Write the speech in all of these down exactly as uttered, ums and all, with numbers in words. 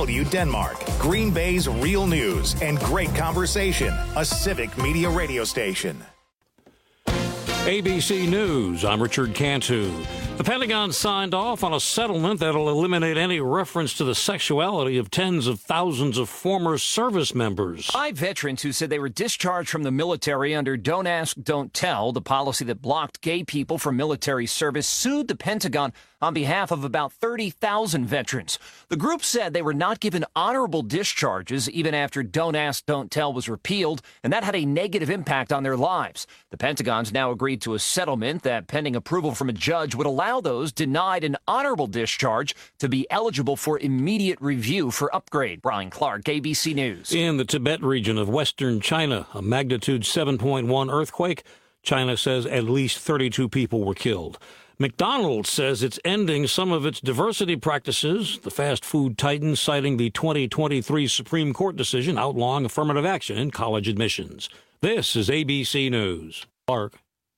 W Denmark, Green Bay's real news and great conversation. A Civic Media radio station. A B C News, I'm Richard Cantu. The Pentagon signed off on a settlement that'll eliminate any reference to the sexuality of tens of thousands of former service members. Five veterans who said they were discharged from the military under Don't Ask, Don't Tell, the policy that blocked gay people from military service, sued the Pentagon on behalf of about thirty thousand veterans. The group said they were not given honorable discharges even after Don't Ask, Don't Tell was repealed, and that had a negative impact on their lives. The Pentagon's now agreed to a settlement that, pending approval from a judge, would allow those denied an honorable discharge to be eligible for immediate review for upgrade. Brian Clark, A B C News. In the Tibet region of western China, a magnitude seven point one earthquake. China says at least thirty-two people were killed. McDonald's says it's ending some of its diversity practices, the fast food titan citing the twenty twenty-three Supreme Court decision outlawing affirmative action in college admissions. This is A B C News. Clark.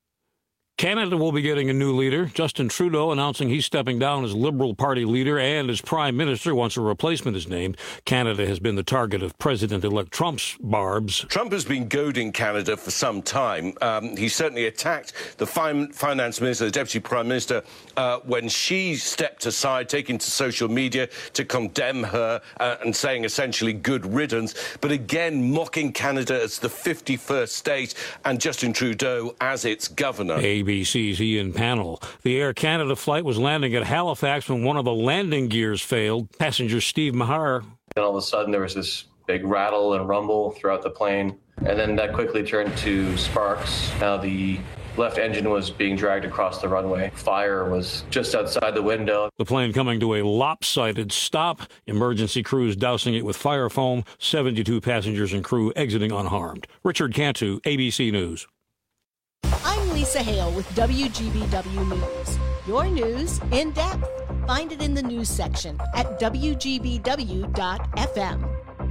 Canada will be getting a new leader. Justin Trudeau announcing he's stepping down as Liberal Party leader and as Prime Minister once a replacement is named. Canada has been the target of President-elect Trump's barbs. Trump has been goading Canada for some time. Um, he certainly attacked the fin- finance minister, the deputy prime minister, uh, when she stepped aside, taking to social media to condemn her uh, and saying essentially good riddance, but again mocking Canada as the fifty-first state and Justin Trudeau as its governor. A B C's Ian Pannell. The Air Canada flight was landing at Halifax when one of the landing gears failed. Passenger Steve Mahar. And all of a sudden there was this big rattle and rumble throughout the plane, and then that quickly turned to sparks. Now the left engine was being dragged across the runway. Fire was just outside the window. The plane coming to a lopsided stop. Emergency crews dousing it with fire foam. seventy-two passengers and crew exiting unharmed. Richard Cantu, A B C News. I'm Lisa Hale with W G B W News. Your news in depth. Find it in the news section at W G B W dot F M.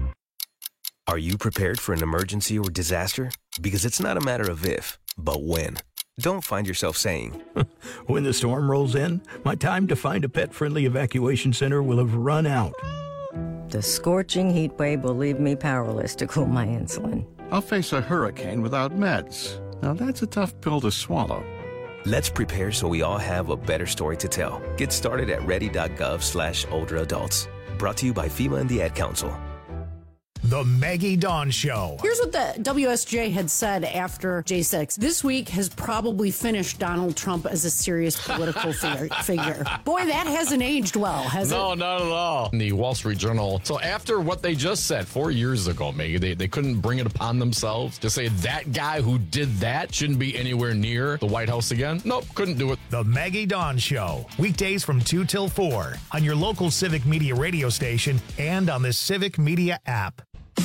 Are you prepared for an emergency or disaster? Because it's not a matter of if, but when. Don't find yourself saying, when the storm rolls in, my time to find a pet-friendly evacuation center will have run out. The scorching heat wave will leave me powerless to cool my insulin. I'll face a hurricane without meds. Now that's a tough pill to swallow. Let's prepare so we all have a better story to tell. Get started at ready.gov slash older adults. Brought to you by FEMA and the Ad Council. The Maggie Dawn Show. Here's what the W S J had said after J six. This week has probably finished Donald Trump as a serious political figure. Boy, that hasn't aged well, has no, it? No, not at all. In the Wall Street Journal. So after what they just said four years ago, Maggie, they, they couldn't bring it upon themselves to say that guy who did that shouldn't be anywhere near the White House again. Nope, couldn't do it. The Maggie Dawn Show. Weekdays from two till four on your local Civic Media radio station and on the Civic Media app.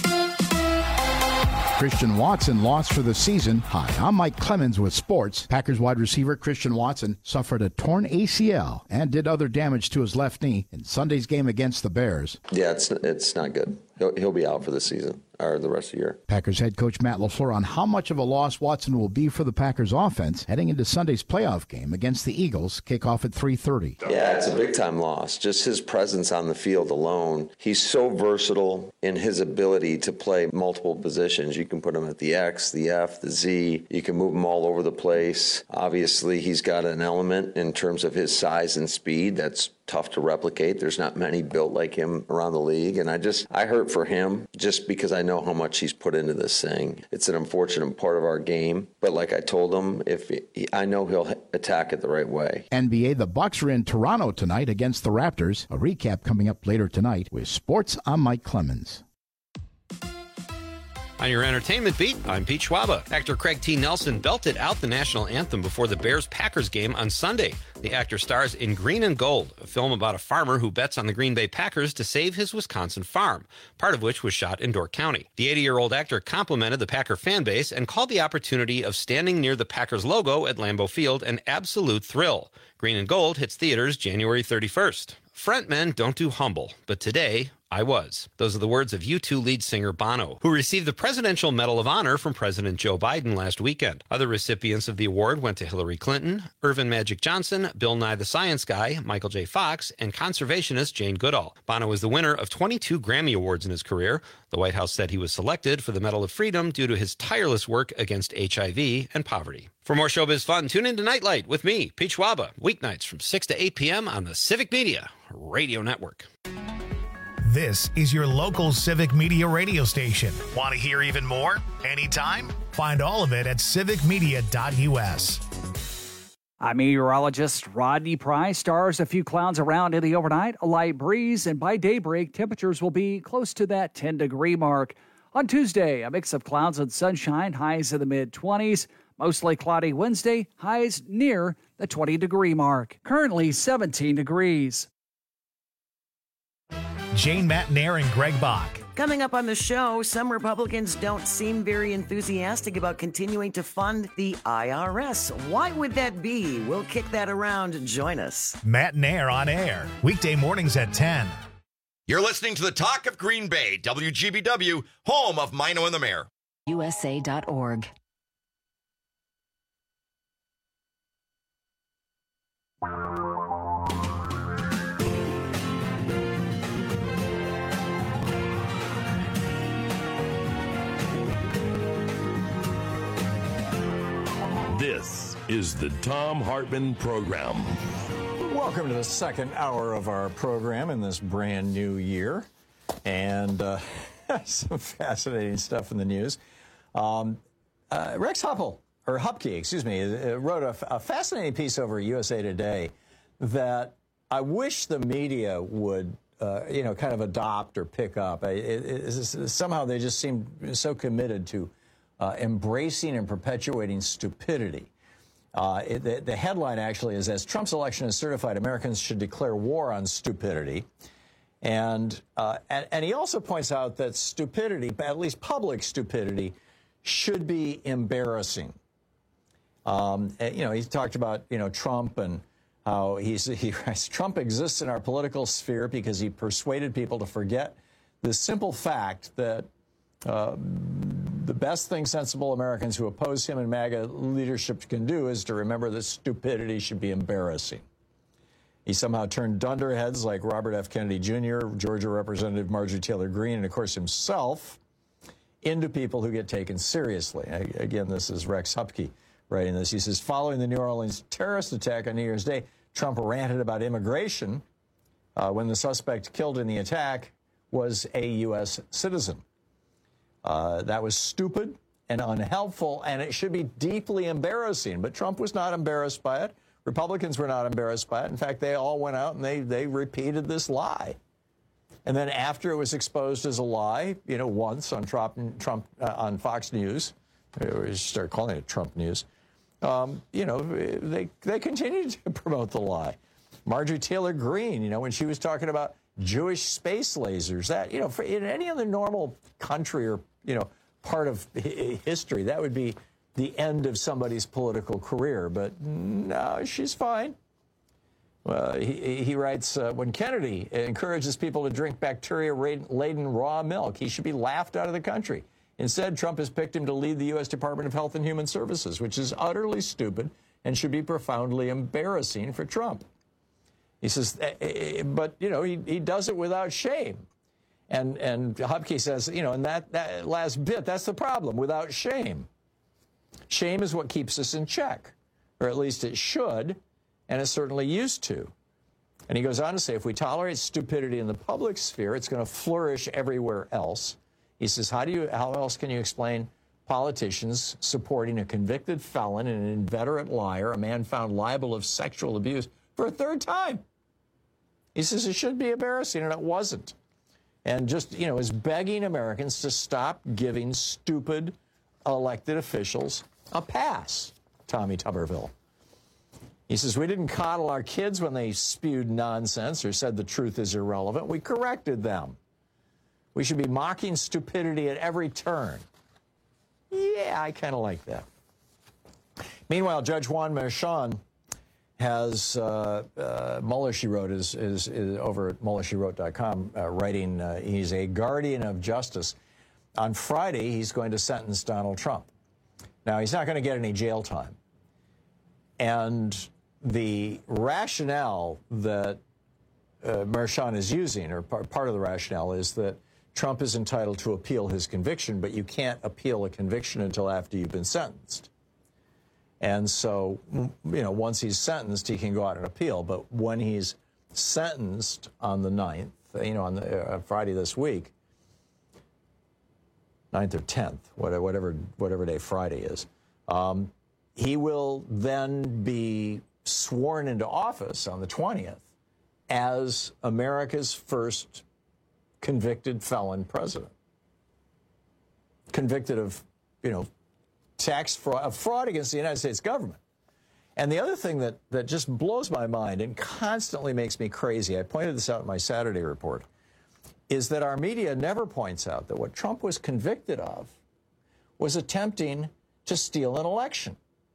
Christian Watson lost for the season. Hi, I'm Mike Clemens with sports. Packers wide receiver Christian Watson suffered a torn A C L and did other damage to his left knee in Sunday's game against the Bears. Yeah, it's it's not good. He'll, he'll be out for the season or the rest of the year. Packers head coach Matt LaFleur on how much of a loss Watson will be for the Packers offense heading into Sunday's playoff game against the Eagles. Kickoff at three thirty. Yeah, it's a big-time loss. Just his presence on the field alone. He's so versatile in his ability to play multiple positions. You can put him at the X, the F, the Z. You can move him all over the place. Obviously, he's got an element in terms of his size and speed that's tough to replicate. There's not many built like him around the league. And I just, I hurt for him just because I know how much he's put into this thing. It's an unfortunate part of our game. But like I told him, if he, I know he'll attack it the right way. N B A, the Bucks are in Toronto tonight against the Raptors. A recap coming up later tonight with Sports. I'm Mike Clemens. On your entertainment beat, I'm Pete Schwaba. Actor Craig T. Nelson belted out the national anthem before the Bears-Packers game on Sunday. The actor stars in Green and Gold, a film about a farmer who bets on the Green Bay Packers to save his Wisconsin farm, part of which was shot in Door County. The eighty-year-old actor complimented the Packer fan base and called the opportunity of standing near the Packers logo at Lambeau Field an absolute thrill. Green and Gold hits theaters January thirty-first. Frontmen don't do humble, but today, I was. Those are the words of U two lead singer Bono, who received the Presidential Medal of Honor from President Joe Biden last weekend. Other recipients of the award went to Hillary Clinton, Irvin Magic Johnson, Bill Nye the Science Guy, Michael J. Fox, and conservationist Jane Goodall. Bono is the winner of twenty-two Grammy Awards in his career. The White House said he was selected for the Medal of Freedom due to his tireless work against H I V and poverty. For more showbiz fun, tune in to Nightlight with me, Pete Schwaba, weeknights from six to eight p.m. on the Civic Media Radio Network. This is your local Civic Media radio station. Want to hear even more? Anytime? Find all of it at civic media dot u s. I'm meteorologist Rodney Price. Stars, a few clouds around in the overnight, a light breeze, and by daybreak, temperatures will be close to that ten-degree mark. On Tuesday, a mix of clouds and sunshine, highs in the mid-twenties. Mostly cloudy Wednesday, highs near the twenty-degree mark. Currently seventeen degrees. Jane Matnair and Greg Bach. Coming up on the show, some Republicans don't seem very enthusiastic about continuing to fund the I R S. Why would that be? We'll kick that around. Join us. Matnair on air, weekday mornings at ten. You're listening to the Talk of Green Bay, W G B W, home of Mino and the Mayor. U S A dot org. This is the Thom Hartmann Program. Welcome to the second hour of our program in this brand new year. And uh, some fascinating stuff in the news. Um, uh, Rex Huppel, or Hupke, excuse me, wrote a, a fascinating piece over U S A Today that I wish the media would, uh, you know, kind of adopt or pick up. It, it, it, somehow they just seem so committed to Uh, embracing and perpetuating stupidity. Uh, it, the, the headline actually is, as Trump's election is certified, Americans should declare war on stupidity. And, uh, and, and he also points out that stupidity, at least public stupidity, should be embarrassing. Um, you know, he talked about, you know, Trump and how he's, he writes, Trump exists in our political sphere because he persuaded people to forget the simple fact that uh, the best thing sensible Americans who oppose him and MAGA leadership can do is to remember that stupidity should be embarrassing. He somehow turned dunderheads like Robert F. Kennedy Junior, Georgia Representative Marjorie Taylor Greene, and, of course, himself into people who get taken seriously. Again, this is Rex Hupke writing this. He says, following the New Orleans terrorist attack on New Year's Day, Trump ranted about immigration uh, when the suspect killed in the attack was a U S citizen. Uh, that was stupid and unhelpful, and it should be deeply embarrassing. But Trump was not embarrassed by it. Republicans were not embarrassed by it. In fact, they all went out and they, they repeated this lie. And then after it was exposed as a lie, you know, once on Trump, Trump uh, on Fox News, we started calling it Trump News, um, you know, they, they continued to promote the lie. Marjorie Taylor Greene, you know, when she was talking about Jewish space lasers, that, you know, for, in any other normal country or, you know, part of history, that would be the end of somebody's political career. But no, she's fine. Uh, he, he writes, uh, when Kennedy encourages people to drink bacteria-laden raw milk, he should be laughed out of the country. Instead, Trump has picked him to lead the U S Department of Health and Human Services, which is utterly stupid and should be profoundly embarrassing for Trump. He says, but, you know, he, he does it without shame. And and Hupke says, you know, and that, that last bit, that's the problem, without shame. Shame is what keeps us in check, or at least it should, and it certainly used to. And he goes on to say, if we tolerate stupidity in the public sphere, it's going to flourish everywhere else. He says, how do you, how else can you explain politicians supporting a convicted felon and an inveterate liar, a man found liable of sexual abuse, for a third time? He says it should be embarrassing, and it wasn't. And just, you know, is begging Americans to stop giving stupid elected officials a pass, Tommy Tuberville. He says, we didn't coddle our kids when they spewed nonsense or said the truth is irrelevant. We corrected them. We should be mocking stupidity at every turn. Yeah, I kind of like that. Meanwhile, Judge Juan Merchan has, uh, uh, Mueller, she wrote, is, is, is over at Mueller She Wrote dot com, uh, writing, uh, he's a guardian of justice. On Friday, he's going to sentence Donald Trump. Now, he's not going to get any jail time. And the rationale that uh, Merchan is using, or par part of the rationale, is that Trump is entitled to appeal his conviction, but you can't appeal a conviction until after you've been sentenced. And so, you know, once he's sentenced, he can go out and appeal. But when he's sentenced on the ninth, you know, on the, uh, Friday this week, ninth or tenth, whatever, whatever day Friday is, um, he will then be sworn into office on the twentieth as America's first convicted felon president. Convicted of, you know, tax fraud, of fraud against the United States government. And the other thing that, that just blows my mind and constantly makes me crazy, I pointed this out in my Saturday report, is that our media never points out that what Trump was convicted of was attempting to steal an election.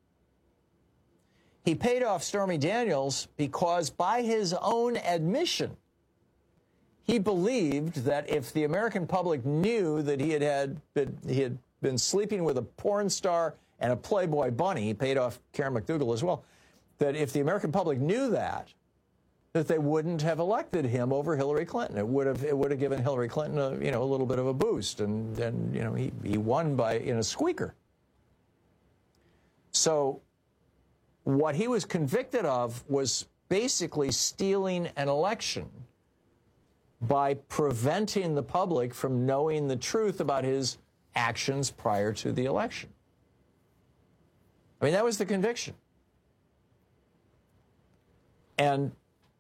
He paid off Stormy Daniels because, by his own admission, he believed that if the American public knew that he had had that he had been sleeping with a porn star and a Playboy bunny, he paid off Karen McDougal as well, that if the American public knew that, that they wouldn't have elected him over Hillary Clinton. It would have it would have given Hillary Clinton a, you know, a little bit of a boost, and and you know he he won by in a squeaker. So what he was convicted of was basically stealing an election by preventing the public from knowing the truth about his actions prior to the election. I mean, that was the conviction. And,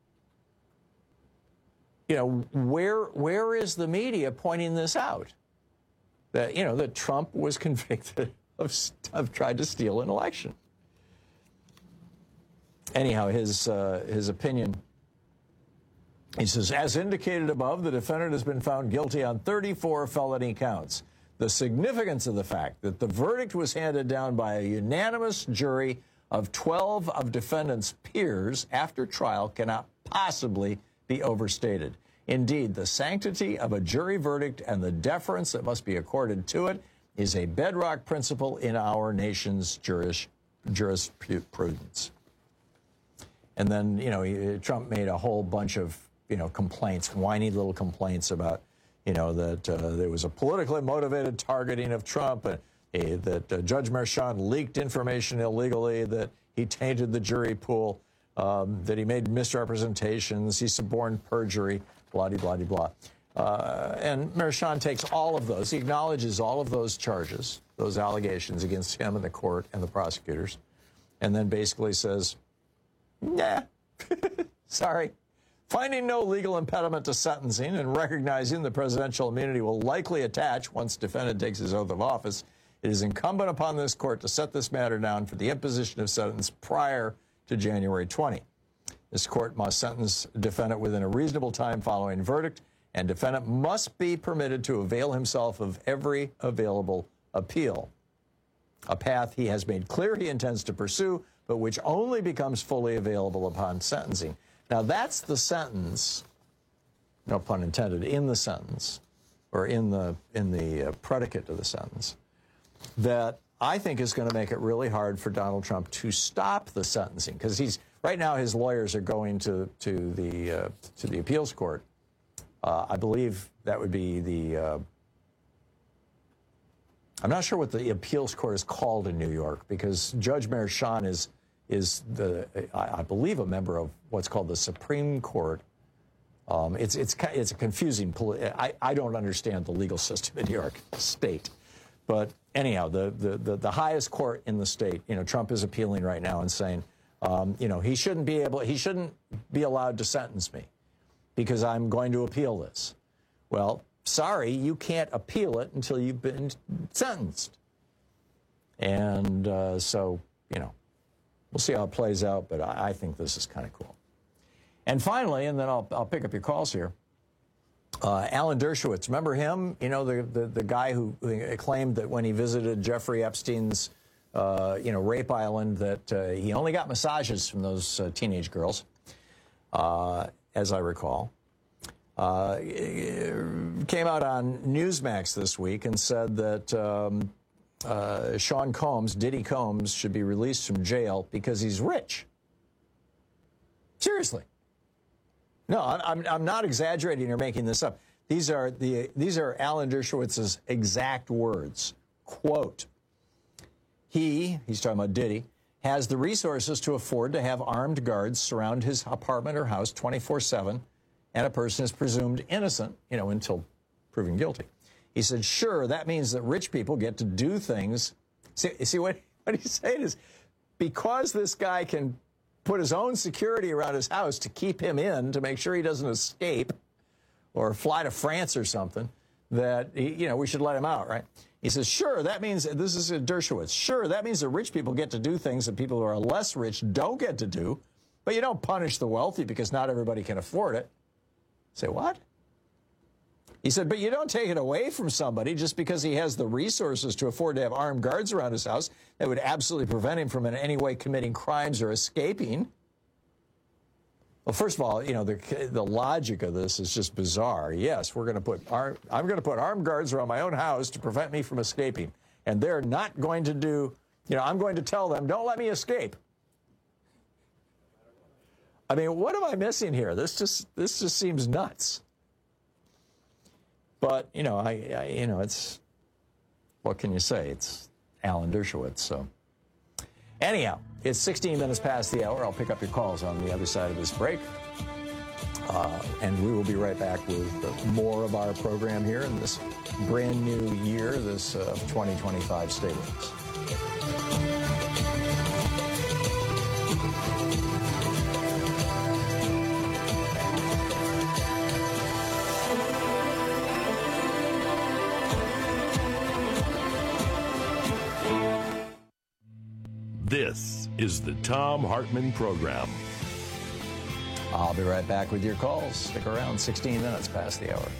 you know, where where is the media pointing this out? That, you know, that Trump was convicted of, of trying to steal an election. Anyhow, his, uh, his opinion, he says, as indicated above, the defendant has been found guilty on thirty-four felony counts. The significance of the fact that the verdict was handed down by a unanimous jury of twelve of defendant's peers after trial cannot possibly be overstated. Indeed, the sanctity of a jury verdict and the deference that must be accorded to it is a bedrock principle in our nation's juris, jurisprudence. And then, you know, he, Trump made a whole bunch of, you know, complaints, whiny little complaints about, you know, that uh, there was a politically motivated targeting of Trump, and uh, that uh, Judge Merchan leaked information illegally, that he tainted the jury pool, um, that he made misrepresentations, he suborned perjury, blah-de-blah-de-blah. Uh, and Merchan takes all of those. He acknowledges all of those charges, those allegations against him and the court and the prosecutors, and then basically says, nah, sorry. Finding no legal impediment to sentencing and recognizing the presidential immunity will likely attach once defendant takes his oath of office, it is incumbent upon this court to set this matter down for the imposition of sentence prior to January twentieth. This court must sentence defendant within a reasonable time following verdict, and defendant must be permitted to avail himself of every available appeal, a path he has made clear he intends to pursue, but which only becomes fully available upon sentencing. Now, that's the sentence, no pun intended, in the sentence, or in the, in the uh, predicate of the sentence, that I think is going to make it really hard for Donald Trump to stop the sentencing, because he's right now his lawyers are going to to the uh, to the appeals court. Uh, I believe that would be the. Uh, I'm not sure what the appeals court is called in New York, because Judge Merchan is is the I, I believe a member of what's called the Supreme Court. Um, it's it's it's a confusing. I I don't understand the legal system in New York State. But anyhow, the, the, the, the highest court in the state, you know, Trump is appealing right now and saying, um, you know, he shouldn't be able, he shouldn't be allowed to sentence me because I'm going to appeal this. Well, sorry, you can't appeal it until you've been sentenced. And uh, so, you know, we'll see how it plays out, but I, I think this is kind of cool. And finally, and then I'll, I'll pick up your calls here. Uh, Alan Dershowitz, remember him? You know, the, the, the guy who, who claimed that when he visited Jeffrey Epstein's uh, you know, rape island that uh, he only got massages from those uh, teenage girls, uh, as I recall. Uh, came out on Newsmax this week and said that um, uh, Sean Combs, Diddy Combs, should be released from jail because he's rich. Seriously. No, I'm, I'm not exaggerating or making this up. These are, the, these are Alan Dershowitz's exact words. Quote, he, he's talking about Diddy, has the resources to afford to have armed guards surround his apartment or house twenty-four seven, and a person is presumed innocent, you know, until proven guilty. He said, sure, that means that rich people get to do things. See, see what, what he's saying is, because this guy can put his own security around his house to keep him in, to make sure he doesn't escape or fly to France or something, that, he, you know, we should let him out, right? He says, sure, that means, this is Dershowitz, sure, that means that rich people get to do things that people who are less rich don't get to do, but you don't punish the wealthy because not everybody can afford it. Say, what? He said, but you don't take it away from somebody just because he has the resources to afford to have armed guards around his house that would absolutely prevent him from in any way committing crimes or escaping. Well, first of all, you know, the, the logic of this is just bizarre. Yes, we're going to put ar- I'm going to put armed guards around my own house to prevent me from escaping. And they're not going to do, you know, I'm going to tell them, don't let me escape. I mean, what am I missing here? This just this just seems nuts. But, you know, I, I you know, it's, what can you say? It's Alan Dershowitz, so. Anyhow, it's sixteen minutes past the hour. I'll pick up your calls on the other side of this break. Uh, and we will be right back with more of our program here in this brand new year, this uh, twenty twenty-five. Stay with us. This is the Thom Hartmann Program. I'll be right back with your calls. Stick around, sixteen minutes past the hour.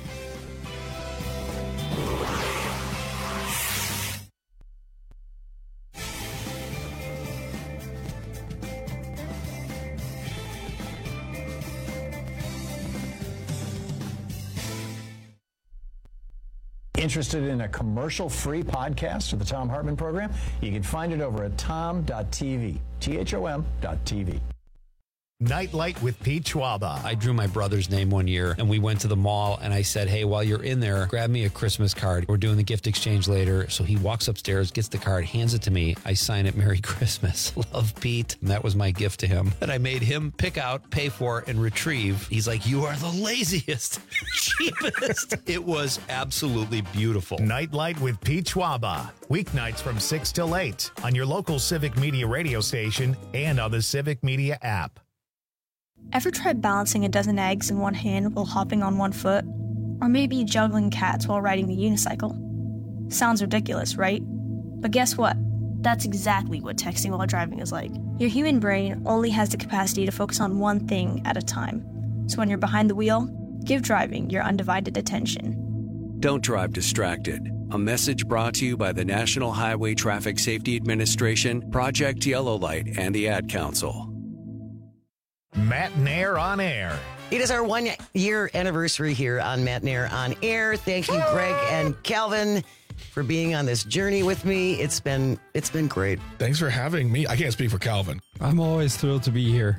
Interested in a commercial-free podcast of the Thom Hartmann Program? You can find it over at tom dot t v, T H O M dot T V. Nightlight with Pete Schwaba. I drew my brother's name one year, and we went to the mall, and I said, hey, while you're in there, grab me a Christmas card. We're doing the gift exchange later. So he walks upstairs, gets the card, hands it to me. I sign it, Merry Christmas. Love, Pete. And that was my gift to him. And I made him pick out, pay for, and retrieve. He's like, you are the laziest, cheapest. It was absolutely beautiful. Nightlight with Pete Schwaba. Weeknights from six till eight on your local Civic Media radio station and on the Civic Media app. Ever tried balancing a dozen eggs in one hand while hopping on one foot? Or maybe juggling cats while riding the unicycle? Sounds ridiculous, right? But guess what? That's exactly what texting while driving is like. Your human brain only has the capacity to focus on one thing at a time. So when you're behind the wheel, give driving your undivided attention. Don't drive distracted. A message brought to you by the National Highway Traffic Safety Administration, Project Yellow Light, and the Ad Council. Matt Nair on Air. It is our one-year anniversary here on Matt Nair on Air. Thank you, Greg and Calvin, for being on this journey with me. It's been it's been great. Thanks for having me. I can't speak for Calvin. I'm always thrilled to be here.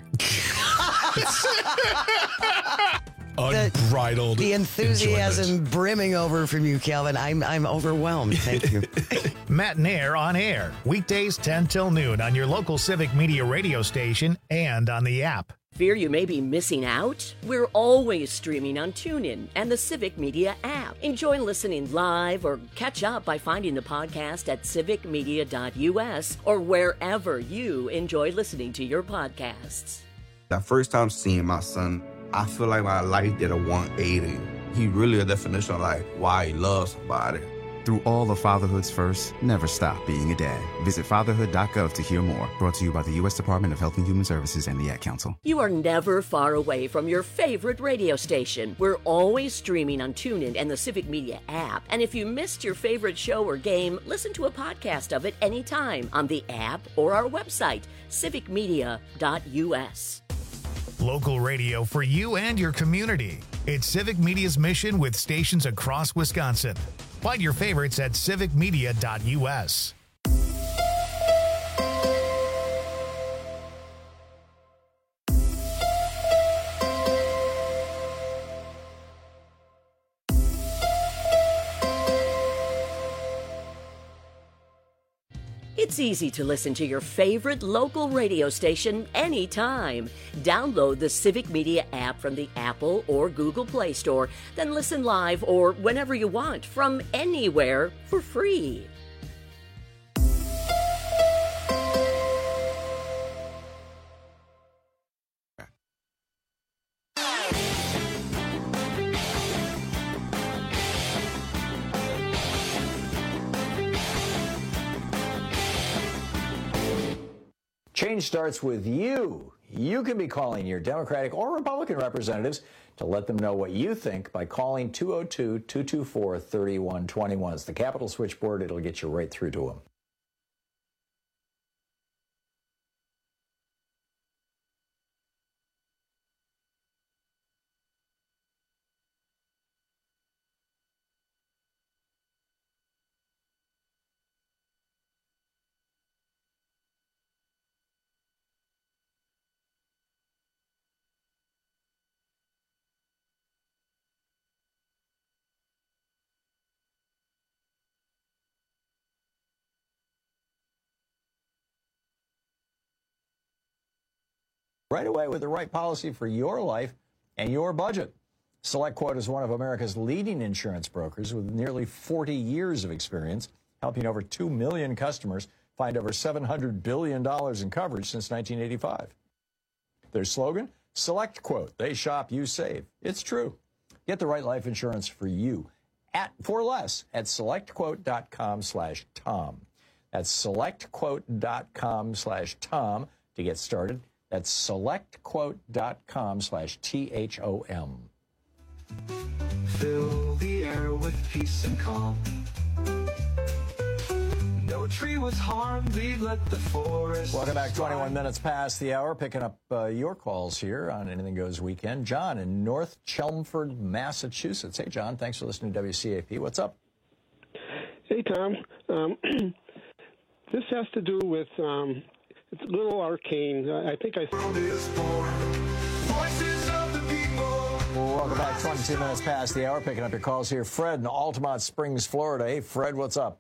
Unbridled The, the enthusiasm enjoyment. brimming over from you, Calvin. I'm I'm overwhelmed. Thank you. Matt Nair on Air. Weekdays ten till noon on your local Civic Media radio station and on the app. Fear you may be missing out? We're always streaming on TuneIn and the Civic Media app. Enjoy listening live or catch up by finding the podcast at civic media dot U S or wherever you enjoy listening to your podcasts. The first time seeing my son, I feel like my life did a one eighty. He really a definition of like why he loves somebody. Through all of fatherhood's first, never stop being a dad. Visit fatherhood dot gov to hear more. Brought to you by the U S Department of Health and Human Services and the Ad Council. You are never far away from your favorite radio station. We're always streaming on TuneIn and the Civic Media app. And if you missed your favorite show or game, listen to a podcast of it anytime on the app or our website, civic media dot u s. Local radio for you and your community. It's Civic Media's mission with stations across Wisconsin. Find your favorites at civic media dot u s. It's easy to listen to your favorite local radio station anytime. Download the Civic Media app from the Apple or Google Play Store, then listen live or whenever you want from anywhere for free. Change starts with you. You can be calling your Democratic or Republican representatives to let them know what you think by calling two oh two, two two four, three one two one. It's the Capitol switchboard. It'll get you right through to them. Right away with the right policy for your life and your budget. SelectQuote is one of America's leading insurance brokers with nearly forty years of experience, helping over two million customers find over seven hundred billion dollars in coverage since nineteen eighty-five. Their slogan, SelectQuote. They shop, you save. It's true. Get the right life insurance for you at for less at selectquote.com slash Tom. That's selectquote.com slash Tom to get started. That's selectquote.com slash T H O M. Fill the air with peace and calm. No tree was harmed, we let the forest. Welcome back, twenty-one minutes past the hour. Picking up uh, your calls here on Anything Goes Weekend. John in North Chelmsford, Massachusetts. Hey, John, thanks for listening to W C A P. What's up? Hey, Tom. Um, this has to do with... Um, It's a little arcane. I think I... Welcome back. twenty-two minutes past the hour. Picking up your calls here. Fred in Altamont Springs, Florida. Hey, Fred, what's up?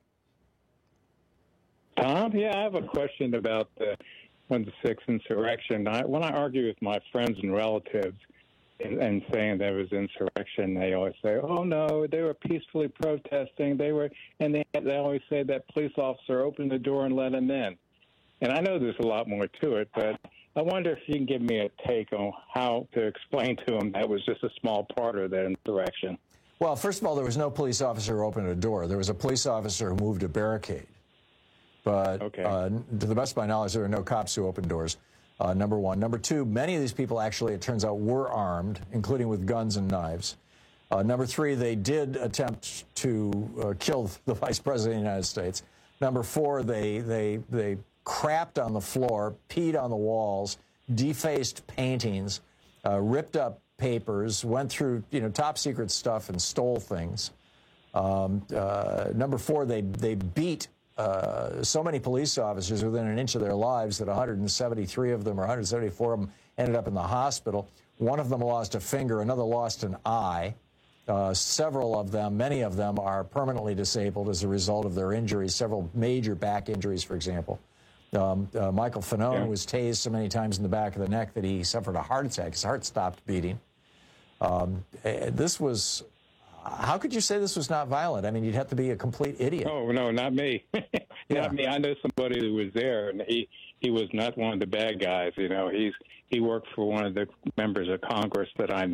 Tom, yeah, I have a question about the one six insurrection. I, when I argue with my friends and relatives and, and saying there was insurrection, they always say, oh, no, they were peacefully protesting. They were, and they, they always say that police officer opened the door and let them in. And I know there's a lot more to it, but I wonder if you can give me a take on how to explain to them that was just a small part of that insurrection. Well, first of all, there was no police officer who opened a door. There was a police officer who moved a barricade. But okay. uh, to the best of my knowledge, there were no cops who opened doors, uh, number one. Number two, many of these people actually, it turns out, were armed, including with guns and knives. Uh, number three, they did attempt to uh, kill the Vice President of the United States. Number four, they they they... crapped on the floor, peed on the walls, defaced paintings, uh, ripped up papers, went through, you know, top secret stuff and stole things. Um, uh, number four, they they beat uh, so many police officers within an inch of their lives that one hundred seventy-three of them or one hundred seventy-four of them ended up in the hospital. One of them lost a finger, another lost an eye. Uh, several of them, many of them, are permanently disabled as a result of their injuries, several major back injuries, for example. Um, uh, Michael Fanone yeah. was tased so many times in the back of the neck that he suffered a heart attack. His heart stopped beating. Um, this was, how could you say this was not violent? I mean, you'd have to be a complete idiot. Oh, no, not me. not yeah. me. I know somebody who was there, and he, he was not one of the bad guys. You know, he's he worked for one of the members of Congress that I knew.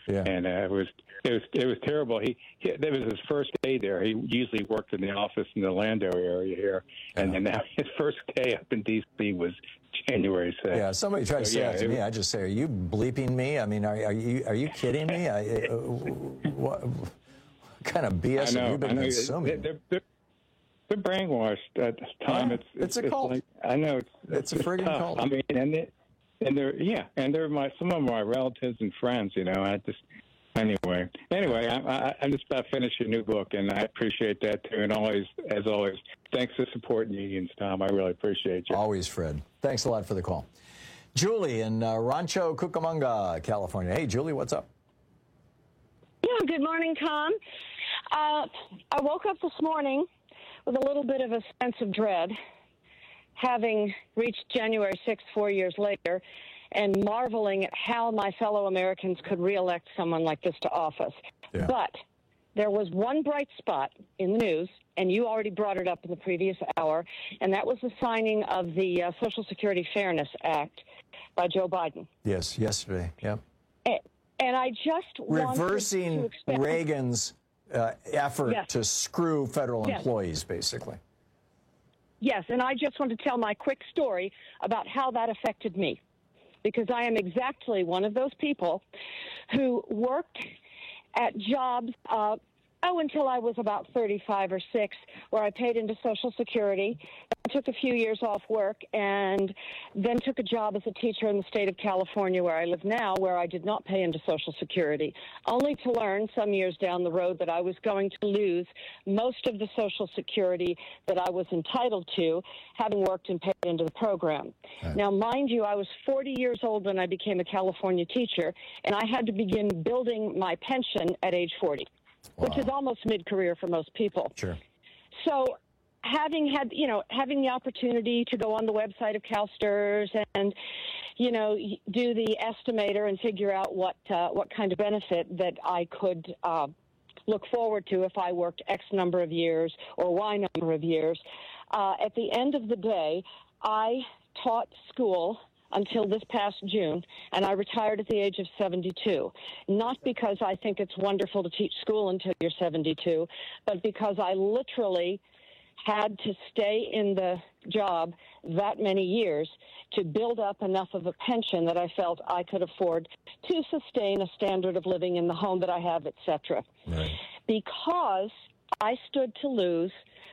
Yeah. And uh, it was it was it was terrible. He, he that was his first day there. He usually worked in the office in the Orlando area here, and then now his first day up in D C was January sixth. Yeah, somebody tried to So, say yeah, that to it me. was- I just say, "Are you bleeping me? I mean, are, are you are you kidding me? I, uh, what, what kind of B S I know, have you I been know. consuming?" They're, they're, they're brainwashed at this time. Yeah, it's, it's a it's cult. Like, I know it's It's a friggin' tough. cult. I mean, and it, and they're yeah, and they're my some of my relatives and friends. You know, I just anyway. Anyway, I, I, I'm just about to finish a new book, and I appreciate that too. And always, as always, thanks for supporting unions, Tom. I really appreciate you. Always, Fred. Thanks a lot for the call. Julie in uh, Rancho Cucamonga, California. Hey, Julie, what's up? Yeah, good morning, Tom. Uh, I woke up this morning with a little bit of a sense of dread, having reached January sixth four years later, and marveling at how my fellow Americans could reelect someone like this to office. Yeah. But there was one bright spot in the news, and you already brought it up in the previous hour, and that was the signing of the uh, Social Security Fairness Act by Joe Biden. Yes, yesterday. Yep. And, and I just wanted to Reversing expand- Reagan's uh, effort Yes. to screw federal Yes. employees, basically. Yes, and I just want to tell my quick story about how that affected me, because I am exactly one of those people who worked at jobs, uh, oh, until I was about thirty-five or six, where I paid into Social Security, took a few years off work, and then took a job as a teacher in the state of California, where I live now, where I did not pay into Social Security, only to learn some years down the road that I was going to lose most of the Social Security that I was entitled to, having worked and paid into the program. Right. Now, mind you, I was forty years old when I became a California teacher, and I had to begin building my pension at age forty, Wow. which is almost mid-career for most people. Sure. So having had, you know, having the opportunity to go on the website of CalSTRS and, you know, y- do the estimator and figure out what uh, what kind of benefit that I could uh, look forward to if I worked X number of years or Y number of years, uh, at the end of the day, I taught school until this past June, and I retired at the age of seventy-two. Not because I think it's wonderful to teach school until you're seventy-two, but because I literally had to stay in the job that many years to build up enough of a pension that I felt I could afford to sustain a standard of living in the home that I have, et cetera. Right. Because I stood to lose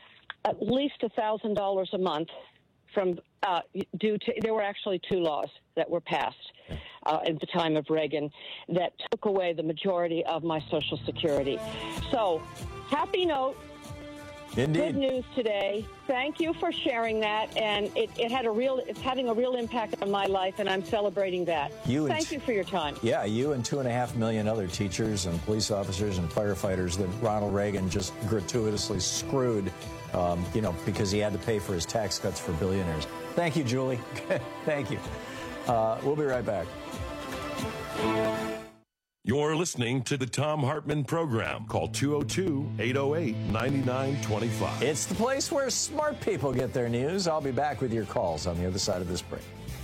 at least one thousand dollars a month from uh, due to, there were actually two laws that were passed uh, at the time of Reagan that took away the majority of my Social Security. So, happy note. Indeed. Good news today. Thank you for sharing that, and it, it had a real, it's having a real impact on my life, and I'm celebrating that. You and- Thank you for your time. Yeah, you and two and a half million other teachers and police officers and firefighters that Ronald Reagan just gratuitously screwed, um, you know, because he had to pay for his tax cuts for billionaires. Thank you, Julie. Thank you. Uh, we'll be right back. You're listening to the Tom Hartman Program. Call two oh two, eight oh eight, nine nine two five. It's the place where smart people get their news. I'll be back with your calls on the other side of this break.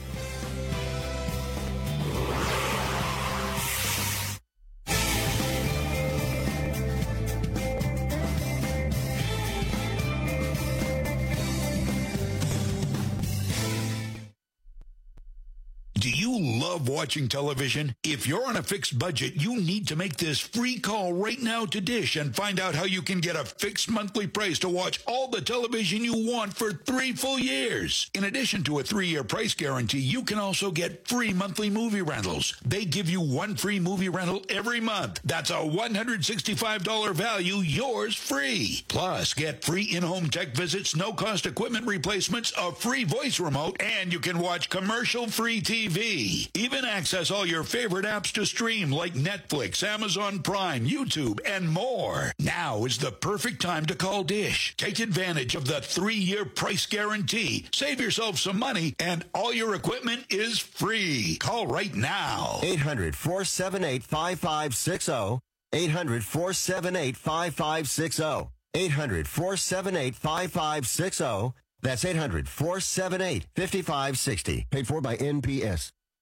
Do you love watching television? If you're on a fixed budget, you need to make this free call right now to Dish and find out how you can get a fixed monthly price to watch all the television you want for three full years. In addition to a three-year price guarantee, you can also get free monthly movie rentals. They give you one free movie rental every month. That's a one hundred sixty-five dollars value, yours free. Plus, get free in-home tech visits, no-cost equipment replacements, a free voice remote, and you can watch commercial-free T V. Even access all your favorite apps to stream like Netflix, Amazon Prime, YouTube, and more. Now is the perfect time to call Dish. Take advantage of the three-year price guarantee. Save yourself some money, and all your equipment is free. Call right now. eight hundred, four seven eight, five five six zero. eight hundred, four seven eight, five five six zero. eight hundred, four seven eight, five five six zero. That's eight hundred, four seven eight, five five six zero. Paid for by N P S.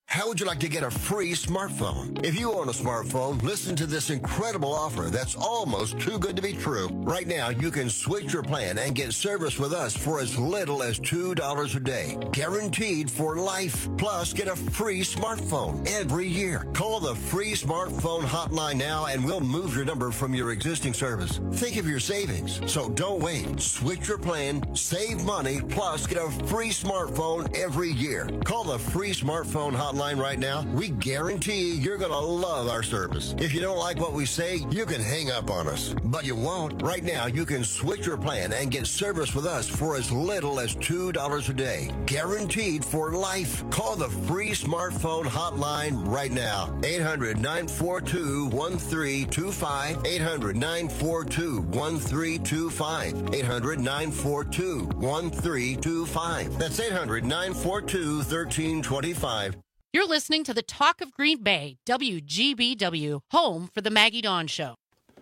How would you like to get a free smartphone? If you own a smartphone, listen to this incredible offer that's almost too good to be true. Right now, you can switch your plan and get service with us for as little as two dollars a day. Guaranteed for life. Plus, get a free smartphone every year. Call the free smartphone hotline now and we'll move your number from your existing service. Think of your savings. So don't wait. Switch your plan, save money, plus get a free smartphone every year. Call the free smartphone hotline right now. We guarantee you're going to love our service. If you don't like what we say, you can hang up on us. But you won't. Right now, you can switch your plan and get service with us for as little as two dollars a day. Guaranteed for life. Call the free smartphone hotline right now. eight hundred, nine four two, one three two five. eight hundred, nine four two, one three two five. eight hundred, nine four two, one three two five. That's eight hundred, nine four two, one three two five. You're listening to the Talk of Green Bay, W G B W, home for the Maggie Dawn Show.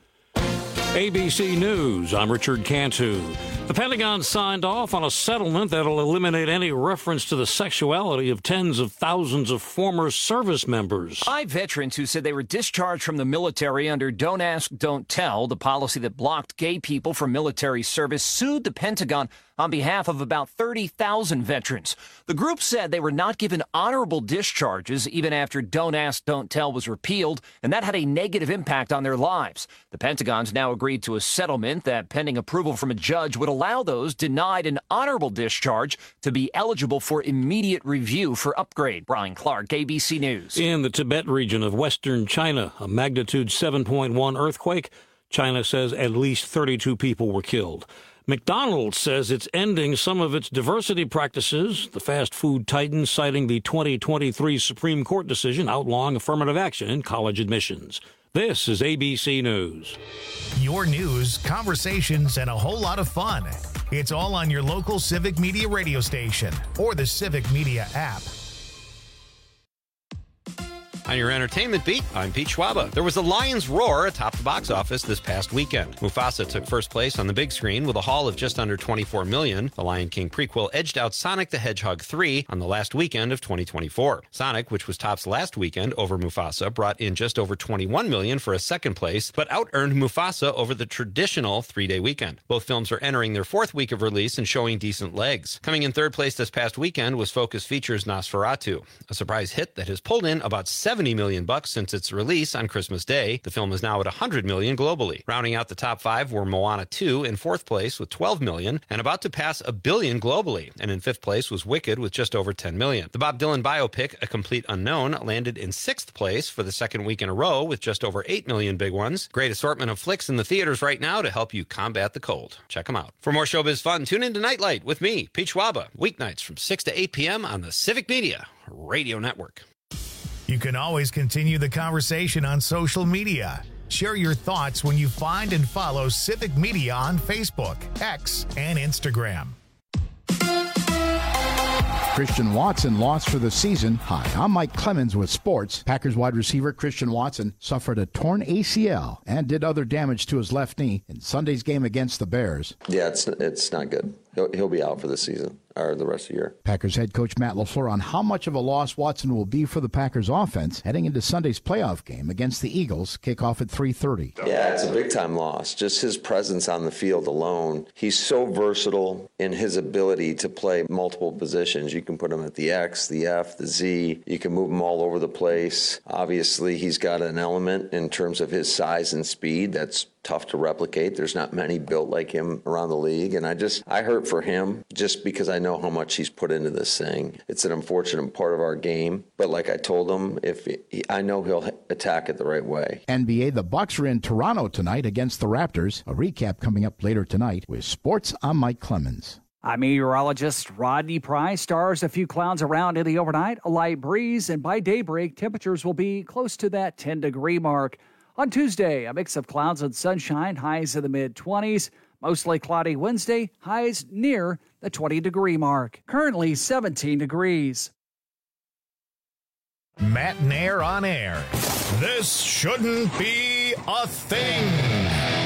A B C News, I'm Richard Cantu. The Pentagon signed off on a settlement that'll eliminate any reference to the sexuality of tens of thousands of former service members. Five veterans who said they were discharged from the military under Don't Ask, Don't Tell, the policy that blocked gay people from military service, sued the Pentagon on behalf of about thirty thousand veterans. The group said they were not given honorable discharges even after Don't Ask, Don't Tell was repealed, and that had a negative impact on their lives. The Pentagon's now agreed to a settlement that, pending approval from a judge, would allow those denied an honorable discharge to be eligible for immediate review for upgrade. Brian Clark, A B C News. In the Tibet region of western China, a magnitude seven point one earthquake. China says at least thirty-two people were killed. McDonald's says it's ending some of its diversity practices, the fast food titan citing the twenty twenty-three Supreme Court decision outlawing affirmative action in college admissions. This is A B C News. Your news, conversations, and a whole lot of fun. It's all on your local Civic Media radio station or the Civic Media app. On your entertainment beat, I'm Pete Schwaba. There was a lion's roar atop the box office this past weekend. Mufasa took first place on the big screen with a haul of just under twenty-four million dollars. The Lion King prequel edged out Sonic the Hedgehog three on the last weekend of twenty twenty-four. Sonic, which was tops last weekend over Mufasa, brought in just over twenty-one million dollars for a second place, but out-earned Mufasa over the traditional three-day weekend. Both films are entering their fourth week of release and showing decent legs. Coming in third place this past weekend was Focus Features' Nosferatu, a surprise hit that has pulled in about seventy million bucks since its release on Christmas Day. The film is now at one hundred million globally. Rounding out the top five were Moana two in fourth place with twelve million and about to pass a billion globally. And in fifth place was Wicked with just over ten million. The Bob Dylan biopic, A Complete Unknown, landed in sixth place for the second week in a row with just over eight million big ones. Great assortment of flicks in the theaters right now to help you combat the cold. Check them out. For more showbiz fun, tune in to Nightlight with me, Pete Schwaba, weeknights from six to eight p.m. on the Civic Media Radio Network. You can always continue the conversation on social media. Share your thoughts when you find and follow Civic Media on Facebook, X, and Instagram. Christian Watson lost for the season. Hi, I'm Mike Clemens with sports. Packers wide receiver Christian Watson suffered a torn A C L and did other damage to his left knee in Sunday's game against the Bears. Yeah, it's it's not good. He'll, he'll be out for the season or the rest of the year. Packers head coach Matt LaFleur on how much of a loss Watson will be for the Packers offense heading into Sunday's playoff game against the Eagles, kickoff at three thirty. Yeah, it's a big-time loss. Just his presence on the field alone. He's so versatile in his ability to play multiple positions. You can put him at the X, the F, the Z. You can move him all over the place. Obviously, he's got an element in terms of his size and speed that's tough to replicate. There's not many built like him around the league. And I just, I hurt for him just because I know how much he's put into this thing. It's an unfortunate part of our game. But like I told him, if he, I know he'll attack it the right way. N B A, the Bucks are in Toronto tonight against the Raptors. A recap coming up later tonight. With sports, I'm Mike Clemens. I'm meteorologist Rodney Price. Stars, a few clouds around in the overnight, a light breeze, and by daybreak, temperatures will be close to that ten-degree mark. On Tuesday, a mix of clouds and sunshine, highs in the mid-twenties. Mostly cloudy Wednesday, highs near the twenty-degree mark. Currently seventeen degrees. Matt and Air on air. This shouldn't be a thing.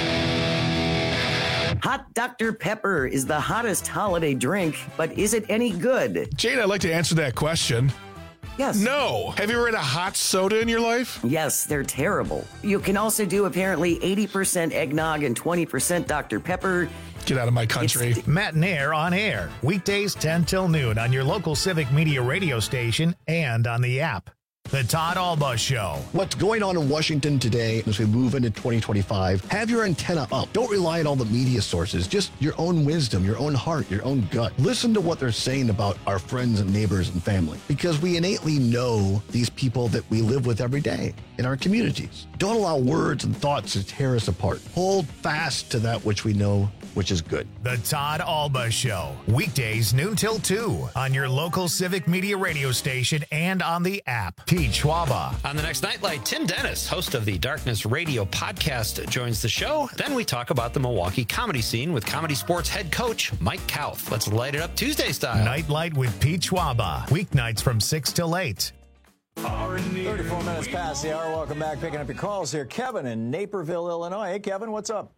Hot Doctor Pepper is the hottest holiday drink, but is it any good? Jane, I'd like to answer that question. Yes. No. Have you ever had a hot soda in your life? Yes, they're terrible. You can also do apparently eighty percent eggnog and twenty percent Doctor Pepper. Get out of my country. It's Matt and Air on air. Weekdays ten till noon on your local Civic Media radio station and on the app. The Todd Alba Show. What's going on in Washington today as we move into twenty twenty-five? Have your antenna up. Don't rely on all the media sources. Just your own wisdom, your own heart, your own gut. Listen to what they're saying about our friends and neighbors and family, because we innately know these people that we live with every day in our communities. Don't allow words and thoughts to tear us apart. Hold fast to that which we know, which is good. The Todd Alba Show. Weekdays noon till two on your local Civic Media radio station and on the app. Pete Schwaba. On the next Nightlight, Tim Dennis, host of the Darkness Radio podcast, joins the show. Then we talk about the Milwaukee comedy scene with Comedy Sports head coach Mike Kauth. Let's light it up Tuesday style. Nightlight with Pete Schwaba. Weeknights from six till eight. thirty-four minutes past the hour. Welcome back. Picking up your calls here. Kevin in Naperville, Illinois. Hey, Kevin, what's up?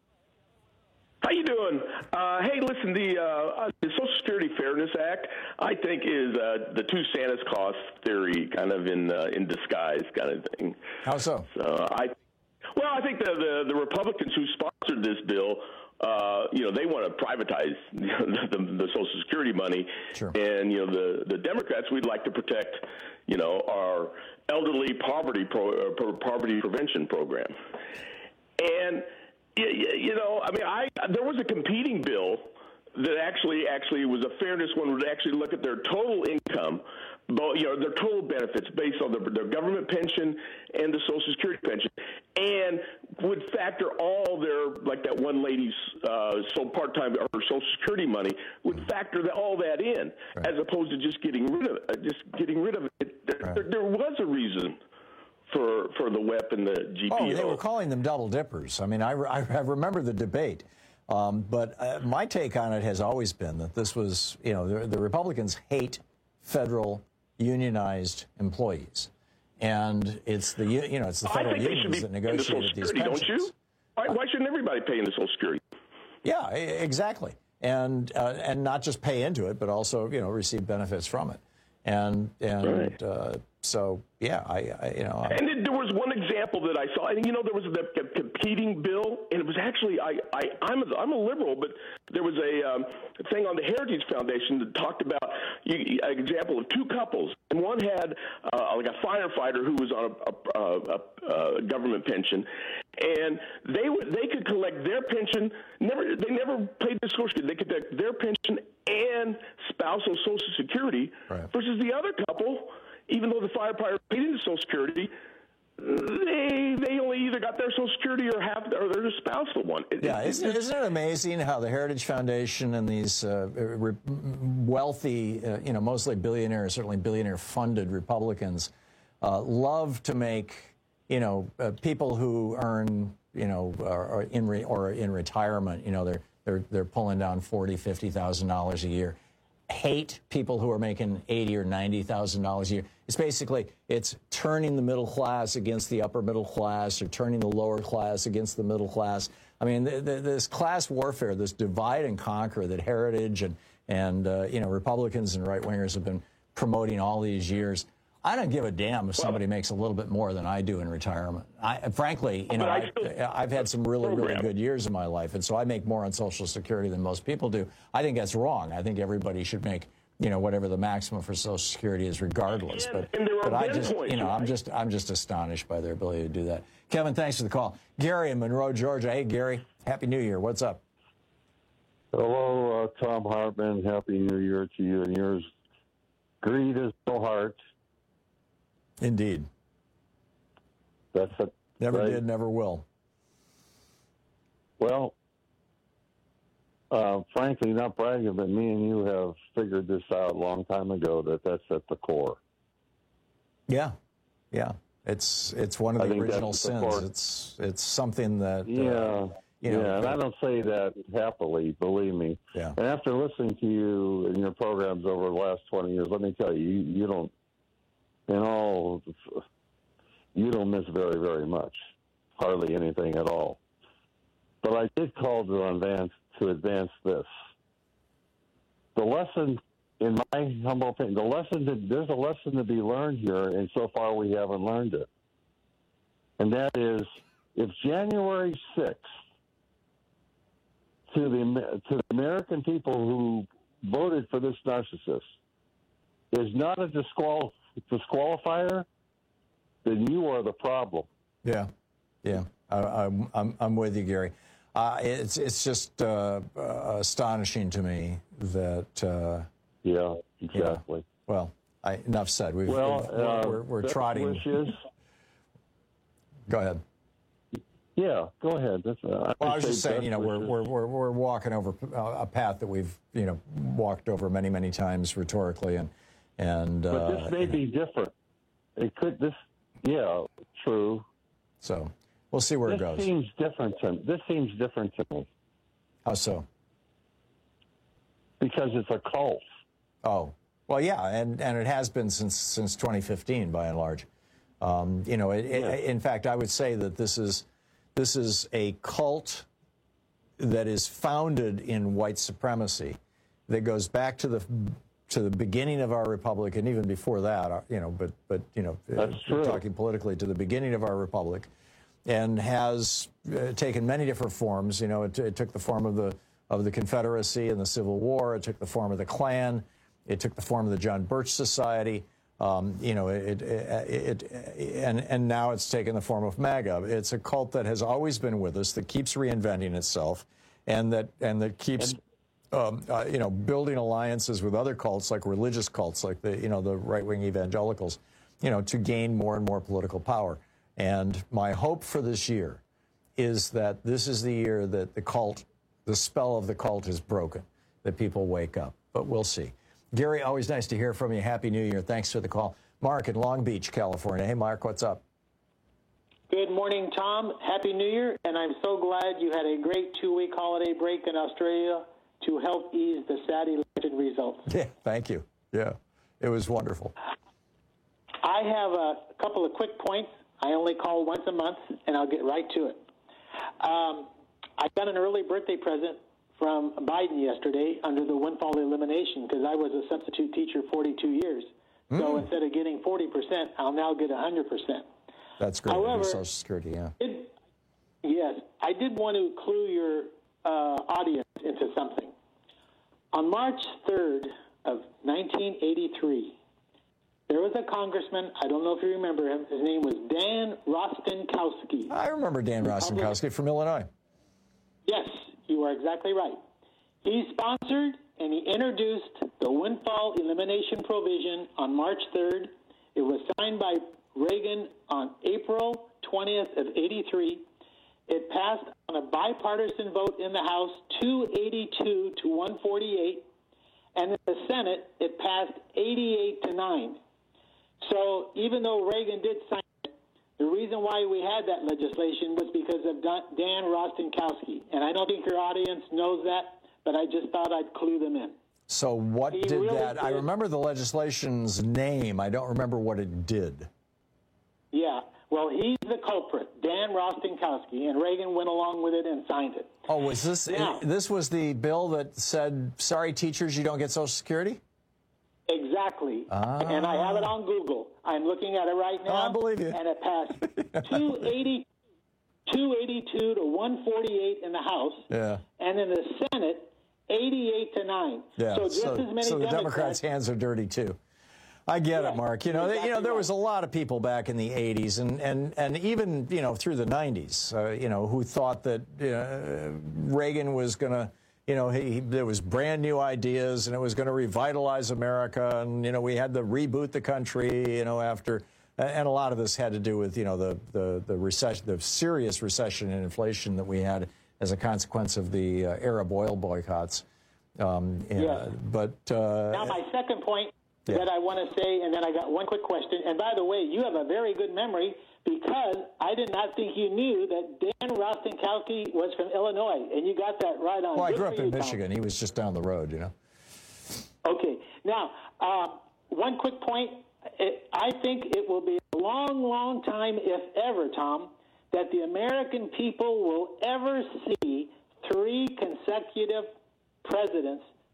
How you doing? Uh, hey, listen, the, uh, the Social Security Fairness Act, I think, is uh, the two Santa's cost theory, kind of in uh, in disguise, kind of thing. How so? So I, well, I think the the, the Republicans who sponsored this bill, uh, you know, they want to privatize the, the, the Social Security money, sure. And you know, the the Democrats, we'd like to protect, you know, our elderly poverty pro, uh, poverty prevention program, and. You know, I mean, I there was a competing bill that actually actually was a fairness one, would actually look at their total income, but you know, their total benefits based on their, their government pension and the Social Security pension, and would factor all their, like that one lady's uh, so part-time or Social Security money, would factor the, all that in, right. As opposed to just getting rid of it. Uh, just getting rid of it. There, right. there, there was a reason. For, for the W E P and the G P O. Oh, they were calling them double dippers. I mean, I, I, I remember the debate. Um, but uh, my take on it has always been that this was, you know, the, the Republicans hate federal unionized employees. And it's the, you know, it's the federal unions that negotiated these pensions. Don't you? Why, why shouldn't everybody pay into Social Security? Yeah, exactly. And, uh, and not just pay into it, but also, you know, receive benefits from it. And, and, right. uh, so, yeah, I, I you know. I'm, and then there was one example that I saw, and you know, there was a, a competing bill, and it was actually, I, I, I'm, a, I'm a liberal, but there was a, um, a thing on the Heritage Foundation that talked about you, an example of two couples, and one had uh, like a firefighter who was on a, a, a, a government pension, and they would, they could collect their pension. Never, they never paid the Social Security. They could collect their pension and spousal Social Security, right. Versus the other couple. Even though the firefighter paid into Social Security, they they only either got their Social Security or have or their spousal one. It, yeah, it, isn't, isn't it amazing how the Heritage Foundation and these uh, re- wealthy, uh, you know, mostly billionaires, certainly billionaire-funded Republicans, uh, love to make, you know, uh, people who earn, you know, or, or in re- or in retirement, you know, they're they're they're pulling down forty, fifty thousand dollars a year. Hate people who are making eighty or ninety thousand dollars a year. It's basically it's turning the middle class against the upper middle class, or turning the lower class against the middle class. I mean, the, the, this class warfare, this divide and conquer that Heritage and and uh, you know, Republicans and right wingers have been promoting all these years. I don't give a damn if somebody well, makes a little bit more than I do in retirement. I, frankly, you know, I I, I've had some really, really good years in my life, and so I make more on Social Security than most people do. I think that's wrong. I think everybody should make, you know, whatever the maximum for Social Security is, regardless. And, but and but I just, points, you know, right? I'm just I'm just astonished by their ability to do that. Kevin, thanks for the call. Gary in Monroe, Georgia. Hey, Gary, Happy New Year. What's up? Hello, uh, Tom Hartman. Happy New Year to you and yours. Greed is no heart. Indeed. That's a never right? did, never will. Well, uh, frankly, not bragging, but me and you have figured this out a long time ago that that's at the core. Yeah, yeah. It's it's one of the original sins. The it's it's something that yeah, uh, you know, yeah. And I don't say that happily, believe me. Yeah. And after listening to you and your programs over the last twenty years, let me tell you, you, you don't. In all, you don't miss very, very much, hardly anything at all. But I did call to advance to advance this. The lesson in my humble opinion, the lesson that there's a lesson to be learned here, and so far we haven't learned it. And that is, if January sixth, to the to the American people who voted for this narcissist, is not a disqual disqualifier, then you are the problem. Yeah, yeah, I, I'm, I'm I'm with you, Gary. Uh, it's it's just uh, uh, astonishing to me that. Uh, yeah, exactly. Yeah, well, I, enough said. We've, well, we've, we're, uh, we're, we're trotting. Wishes. Go ahead. Yeah, go ahead. That's, uh, well, I was just saying, you know, we're, we're we're we're walking over a path that we've you know walked over many many times rhetorically, and and. But uh, this may be different. It could this. Yeah, true. So we'll see where this it goes. This seems different to this seems different to me. How so? Because it's a cult. Oh, well, yeah, and, and it has been since since twenty fifteen, by and large. Um, you know, it, yeah. it, in fact, I would say that this is this is a cult that is founded in white supremacy, that goes back to the to the beginning of our republic, and even before that, you know. But but you know, That's we're true. talking politically to the beginning of our republic, and has uh, taken many different forms. You know, it, it took the form of the of the Confederacy and the Civil War. It took the form of the Klan. It took the form of the John Birch Society. Um, you know, it, it, it, and, and now it's taken the form of MAGA. It's a cult that has always been with us, that keeps reinventing itself, and that and that keeps, um, uh, you know, building alliances with other cults, like religious cults, like the, you know, the right-wing evangelicals, you know, to gain more and more political power. And my hope for this year is that this is the year that the cult, the spell of the cult is broken, that people wake up. But we'll see. Gary, always nice to hear from you. Happy New Year. Thanks for the call. Mark in Long Beach, California. Hey, Mark, what's up? Good morning, Tom. Happy New Year, and I'm so glad you had a great two-week holiday break in Australia to help ease the sad election results. Yeah, thank you. Yeah, it was wonderful. I have a couple of quick points. I only call once a month, and I'll get right to it. Um, I got an early birthday present from Biden yesterday under the windfall elimination, because I was a substitute teacher forty-two years. Mm. So instead of getting forty percent, I'll now get one hundred percent. That's great. However, Social Security, yeah. It, yes, I did want to clue your uh, audience into something. On March third of nineteen eighty-three, there was a congressman, I don't know if you remember him, his name was Dan Rostenkowski. I remember Dan Rostenkowski from Illinois. Yes, you are exactly right. He sponsored and he introduced the windfall elimination provision on March third. It was signed by Reagan on April twentieth of eighty-three. It passed on a bipartisan vote in the House, two eighty-two to one forty-eight. And in the Senate, it passed eighty-eight to nine. So even though Reagan did sign it, the reason why we had that legislation was because of Dan Rostenkowski. And I don't think your audience knows that, but I just thought I'd clue them in. So what He did really that? did. I remember the legislation's name. I don't remember what it did. Yeah, well, he's the culprit, Dan Rostenkowski, and Reagan went along with it and signed it. Oh, was this Now- this was the bill that said, sorry, teachers, you don't get Social Security? Exactly. Ah. And I have it on Google. I'm looking at it right now. Oh, I believe you. And it passed two eighty, two eighty-two to one forty-eight in the House, Yeah. and in the Senate, eighty-eight to nine. Yeah. So just so, as many so the Democrats. Democrats' hands are dirty too. I get Yeah, it, Mark. You know, you're they, you know, exactly there right. was a lot of people back in the eighties and, and, and even, you know, through the nineties, uh, you know, who thought that uh, Reagan was going to, you know, he, there was brand new ideas and it was going to revitalize America. And, you know, we had to reboot the country, you know, after, and a lot of this had to do with, you know, the, the, the recession, the serious recession and inflation that we had as a consequence of the uh, Arab oil boycotts. Um, and, Yeah. But uh, Now, my second point Yeah. that I want to say, and then I got one quick question. And by the way, you have a very good memory, because I did not think you knew that Dan Rostenkowski was from Illinois, and you got that right on. well, I Good grew for up you, in Tom. Michigan. He was just down the road, you know. Okay. Now, uh, one quick point. It, I think it will be a long, long time, if ever, Tom, that the American people will ever see three consecutive presidents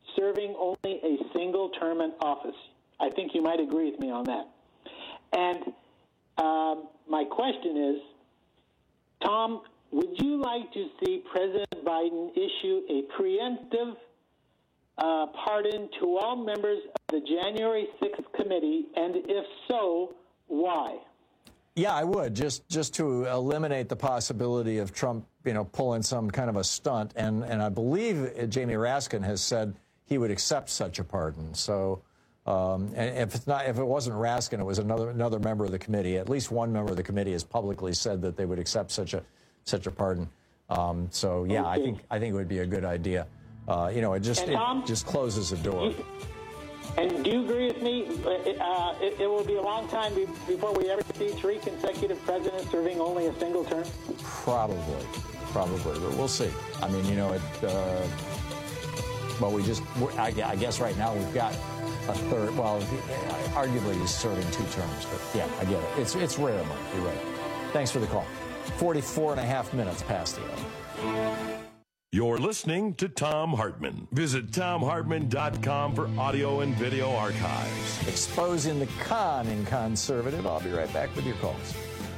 serving only a single term in office. I think you might agree with me on that. And um, my question is, Tom, would you like to see President Biden issue a preemptive uh, pardon to all members of the January sixth committee? And if so, why? Yeah, I would, just just to eliminate the possibility of Trump, you know, pulling some kind of a stunt. And, and I believe Jamie Raskin has said he would accept such a pardon. So um, and if it's not, if it wasn't Raskin, it was another another member of the committee. At least one member of the committee has publicly said that they would accept such a such a pardon. Um, so yeah, okay. I think I think it would be a good idea. Uh, you know, it just Tom, it just closes a door. You, and do you agree with me? Uh, it, it will be a long time be, before we ever see three consecutive presidents serving only a single term? Probably. Probably. But we'll see. I mean, you know, it. Uh, well, we just, I, I guess right now we've got a third. Well, arguably he's serving two terms. But yeah, I get it. It's, it's rare, Mark. You're right. Thanks for the call. forty-four and a half minutes past the hour. You're listening to Thom Hartmann. Visit Thom Hartmann dot com for audio and video archives. Exposing the con in conservative. I'll be right back with your calls.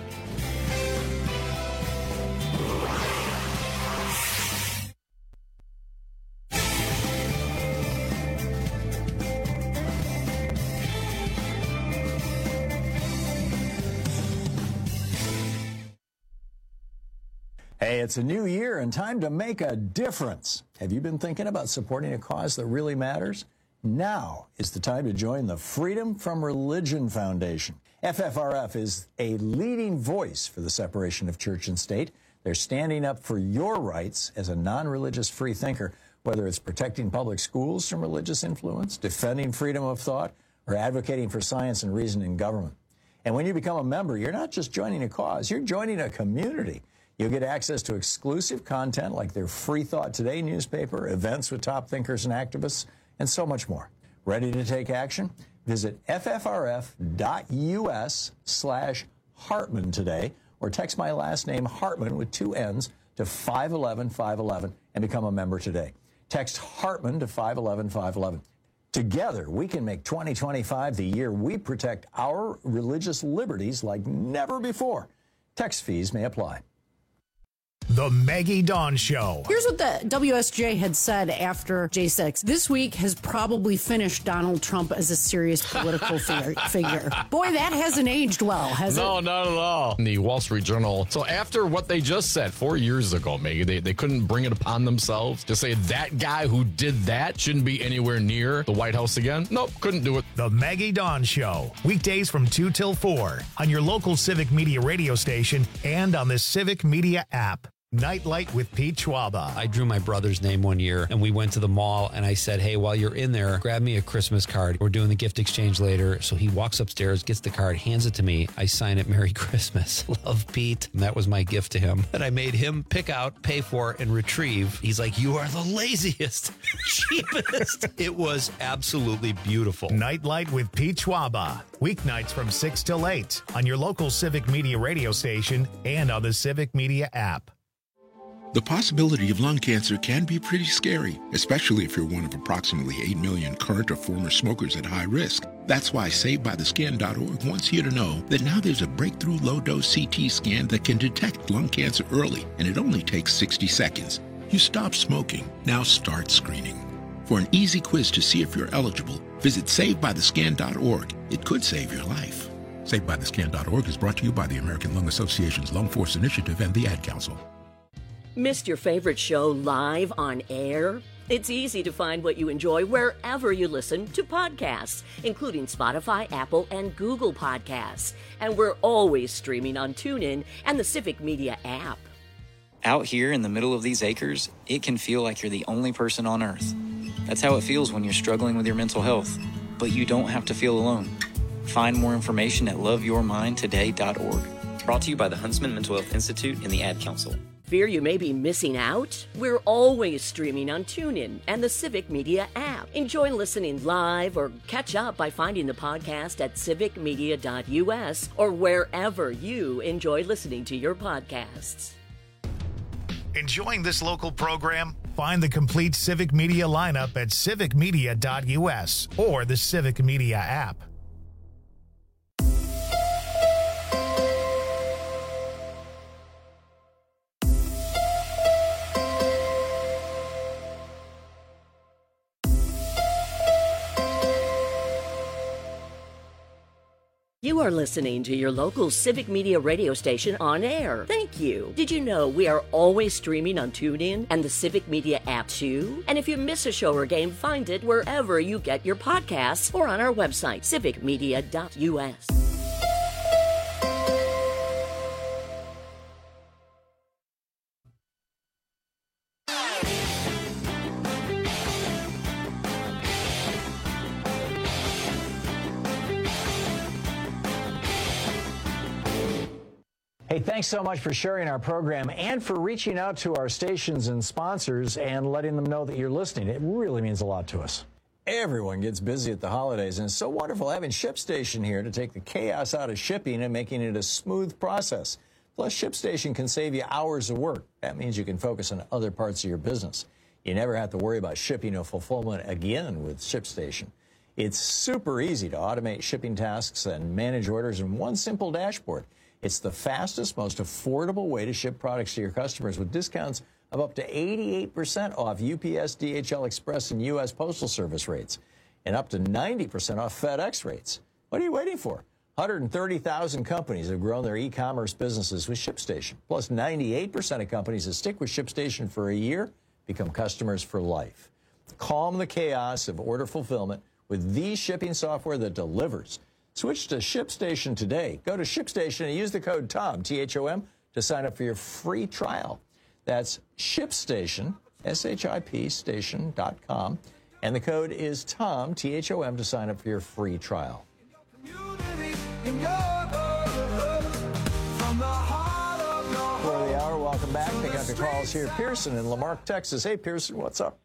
Hey, it's a new year and time to make a difference. Have you been thinking about supporting a cause that really matters? Now is the time to join the Freedom from Religion Foundation. F F R F is a leading voice for the separation of church and state. They're standing up for your rights as a non-religious free thinker, whether it's protecting public schools from religious influence, defending freedom of thought, or advocating for science and reason in government. And when you become a member, you're not just joining a cause, you're joining a community. You'll get access to exclusive content like their Free Thought Today newspaper, events with top thinkers and activists, and so much more. Ready to take action? Visit ffrf.us slash Hartmann today, or text my last name, Hartmann, with two N's, to five one one, five one one and become a member today. Text Hartmann to five one one, five one one. Together, we can make twenty twenty-five the year we protect our religious liberties like never before. Text fees may apply. The Maggie Dawn Show. Here's what the W S J had said after J six. This week has probably finished Donald Trump as a serious political figure. Boy, that hasn't aged well, has no, it? No, not at all. In the Wall Street Journal. So after what they just said four years ago, Maggie, they, they couldn't bring it upon themselves to say that guy who did that shouldn't be anywhere near the White House again. Nope, couldn't do it. The Maggie Dawn Show. Weekdays from two till four on your local Civic Media radio station and on the Civic Media app. Nightlight with Pete Schwaba. I drew my brother's name one year, and we went to the mall, and I said, hey, while you're in there, grab me a Christmas card. We're doing the gift exchange later. So he walks upstairs, gets the card, hands it to me. I sign it, Merry Christmas. Love, Pete. And that was my gift to him that I made him pick out, pay for, and retrieve. He's like, you are the laziest, cheapest. It was absolutely beautiful. Nightlight with Pete Schwaba. Weeknights from six till eight on your local Civic Media radio station and on the Civic Media app. The possibility of lung cancer can be pretty scary, especially if you're one of approximately eight million current or former smokers at high risk. That's why Saved By The Scan dot org wants you to know that now there's a breakthrough low-dose C T scan that can detect lung cancer early, and it only takes sixty seconds. You stop smoking, now start screening. For an easy quiz to see if you're eligible, visit Saved By The Scan dot org. It could save your life. Saved By The Scan dot org is brought to you by the American Lung Association's Lung Force Initiative and the Ad Council. Missed your favorite show live on air? It's easy to find what you enjoy wherever you listen to podcasts, including Spotify, Apple, and Google Podcasts. And we're always streaming on TuneIn and the Civic Media app. Out here in the middle of these acres, it can feel like you're the only person on Earth. That's how it feels when you're struggling with your mental health. But you don't have to feel alone. Find more information at love your mind today dot org. Brought to you by the Huntsman Mental Health Institute and the Ad Council. Fear you may be missing out? We're always streaming on TuneIn and the Civic Media app. Enjoy listening live or catch up by finding the podcast at civic media dot u s or wherever you enjoy listening to your podcasts. Enjoying this local program? Find the complete Civic Media lineup at civic media dot U S or the Civic Media app. You are listening to your local Civic Media radio station on air. Thank you. Did you know we are always streaming on TuneIn and the Civic Media app too? And if you miss a show or game, find it wherever you get your podcasts or on our website, civic media dot U S. Hey, thanks so much for sharing our program and for reaching out to our stations and sponsors and letting them know that you're listening. It really means a lot to us. Everyone gets busy at the holidays, and it's so wonderful having ShipStation here to take the chaos out of shipping and making it a smooth process. Plus, ShipStation can save you hours of work. That means you can focus on other parts of your business. You never have to worry about shipping or fulfillment again with ShipStation. It's super easy to automate shipping tasks and manage orders in one simple dashboard. It's the fastest, most affordable way to ship products to your customers with discounts of up to eighty-eight percent off U P S, D H L Express, and U S Postal Service rates, and up to ninety percent off FedEx rates. What are you waiting for? one hundred thirty thousand companies have grown their e-commerce businesses with ShipStation. Plus, ninety-eight percent of companies that stick with ShipStation for a year become customers for life. Calm the chaos of order fulfillment with the shipping software that delivers. Switch to ShipStation today. Go to ShipStation and use the code TOM, T H O M, to sign up for your free trial. That's ShipStation, S H I P, station dot com. And the code is TOM, T H O M, to sign up for your free trial. For the hour, welcome back. Pick up your calls here. Pearson in Lamarck, Texas. Hey, Pearson, what's up?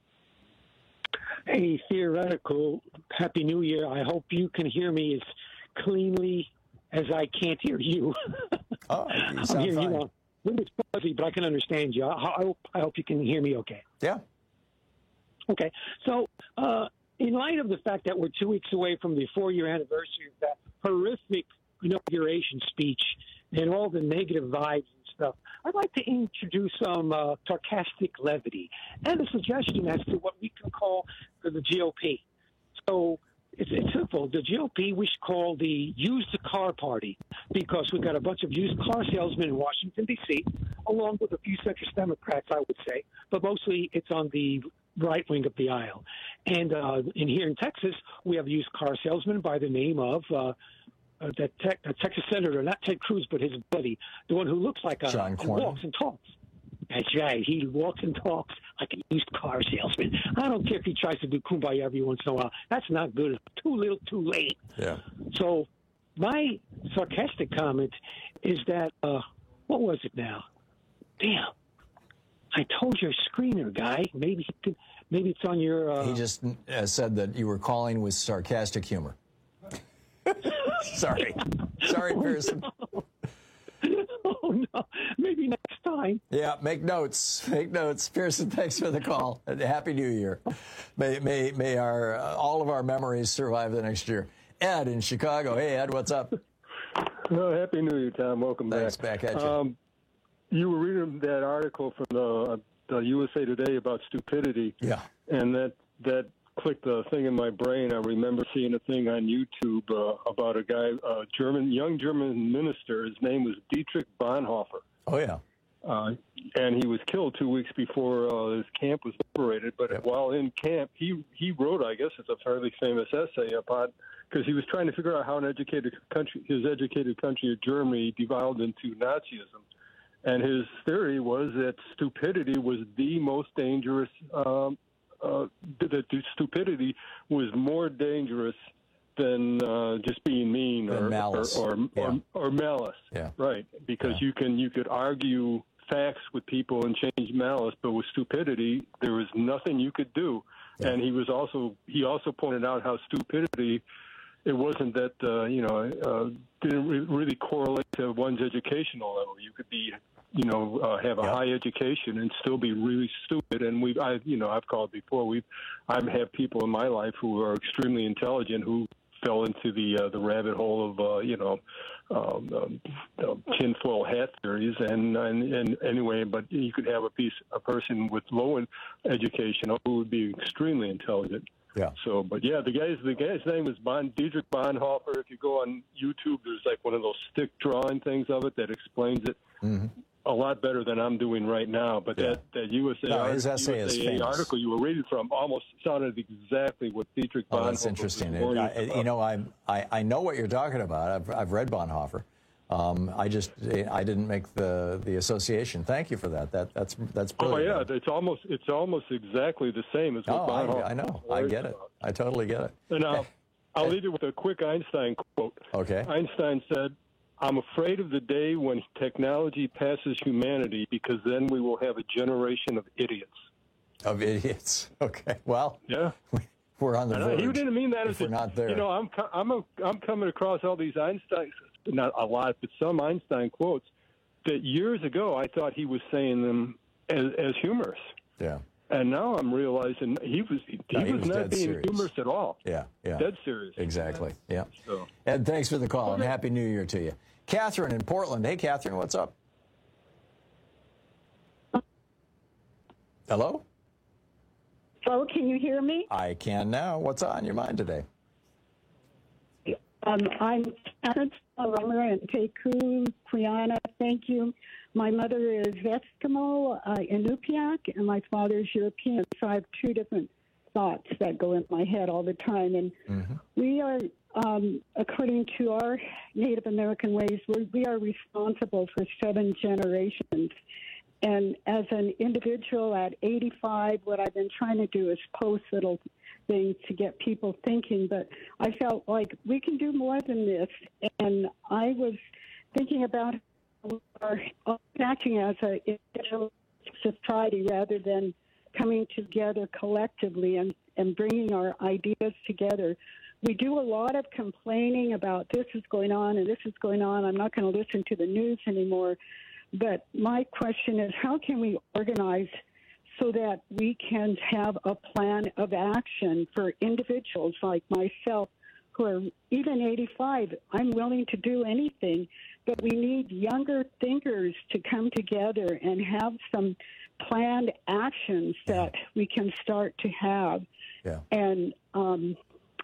Hey, Theoretical, Happy New Year. I hope you can hear me as cleanly as I can't hear you. Oh, you I'm sound hearing fine. you a little bit fuzzy, but I can understand you. I, I, hope, I hope you can hear me okay. Yeah. Okay. So, uh, in light of the fact that we're two weeks away from the four-year anniversary of that horrific inauguration speech and all the negative vibes and stuff, I'd like to introduce some uh, sarcastic levity and a suggestion as to what we can call the G O P. So it's, it's simple. The G O P we should call the Use the Car Party, because we've got a bunch of used car salesmen in Washington, D C, along with a few centrist Democrats, I would say, but mostly it's on the right wing of the aisle. And uh, in here in Texas, we have a used car salesman by the name of uh, uh, that te- uh, Texas Senator, not Ted Cruz, but his buddy, the one who looks like a John who Cornyn. walks and talks. That's right. He walks and talks like a used car salesman. I don't care if he tries to do kumbaya every once in a while. That's not good. Too little, too late. Yeah. So my sarcastic comment is that, uh, what was it now? Damn. I told your screener guy. Maybe he could, maybe it's on your... Uh... He just uh, said that you were calling with sarcastic humor. Sorry. Sorry, Pearson. Oh, no. Maybe next time. Yeah, make notes. Make notes. Pearson, thanks for the call. And Happy New Year. May may may our uh, all of our memories survive the next year. Ed in Chicago. Hey, Ed, what's up? Oh, Happy New Year, Tom. Welcome Thanks, back. back at you. Um, you were reading that article from the, the U S A Today about stupidity. Yeah. And that, that clicked a thing in my brain. I remember seeing a thing on YouTube uh, about a guy, a German, young German minister. His name was Dietrich Bonhoeffer. Oh, yeah. Uh, and he was killed two weeks before uh, his camp was liberated. But yep. while in camp, he he wrote, I guess it's a fairly famous essay about, because he was trying to figure out how an educated country, his educated country of Germany, devolved into Nazism. And his theory was that stupidity was the most dangerous, um, uh, that stupidity was more dangerous than uh, just being mean or malice. Or, or, yeah. or, or malice. Yeah. Right. Because yeah. you can you could argue facts with people and change malice, but with stupidity, there was nothing you could do. Yeah. And he was also he also pointed out how stupidity, it wasn't that, uh, you know, uh, didn't re- really correlate to one's educational level. You could be you know, uh, have a yep. high education and still be really stupid. And we've, I, you know, I've called before. We've, I've had people in my life who are extremely intelligent who fell into the uh, the rabbit hole of, uh, you know, um, um, uh, tinfoil hat theories. And, and and anyway, but you could have a piece, a person with low education who would be extremely intelligent. Yeah. So, but yeah, the guy's the guy's name is Bon, Dietrich Bonhoeffer. If you go on YouTube, there's like one of those stick drawing things of it that explains it mm-hmm. a lot better than I'm doing right now. But yeah. that, that U S A, no, his essay U S A is famous. article you were reading from almost sounded exactly what Dietrich Bonhoeffer. Oh, that's interesting. It, I, you know, I, I I know what you're talking about. I've I've read Bonhoeffer. Um, I just I didn't make the, the association. Thank you for that. That that's that's brilliant. Oh yeah, it's almost it's almost exactly the same as what oh, Bonhoeffer. I, I know. I get it. I totally get it. And I'll, I'll leave you with a quick Einstein quote. Okay. Einstein said, "I'm afraid of the day when technology passes humanity, because then we will have a generation of idiots." Of idiots. Okay. Well. Yeah. We're on the verge. He didn't mean that as we're not there. You know, I'm I'm a, I'm coming across all these Einstein, not a lot, but some Einstein quotes that years ago I thought he was saying them as, as humorous. Yeah. And now I'm realizing he was he, no, he was, was not being serious. humorous at all. Yeah, yeah. Dead serious. Exactly. Yeah. So. Ed, thanks for the call and Happy New Year to you. Catherine in Portland. Hey, Catherine, what's up? Hello? Hello, can you hear me? I can now. What's on your mind today? Um, I'm Catherine Romer and Teku, Quiana. Thank you. My mother is Eskimo, uh, Inupiaq, and my father is European. So I have two different thoughts that go in my head all the time. And mm-hmm. we are, um, according to our Native American ways, we're, we are responsible for seven generations. And as an individual at eighty-five, what I've been trying to do is post little things to get people thinking. But I felt like we can do more than this. And I was thinking about our acting as an individual society rather than coming together collectively and, and bringing our ideas together. We do a lot of complaining about this is going on and this is going on. I'm not going to listen to the news anymore. But my question is, how can we organize so that we can have a plan of action for individuals like myself who are even eighty-five? I'm willing to do anything, but we need younger thinkers to come together and have some planned actions that we can start to have. Yeah. And um,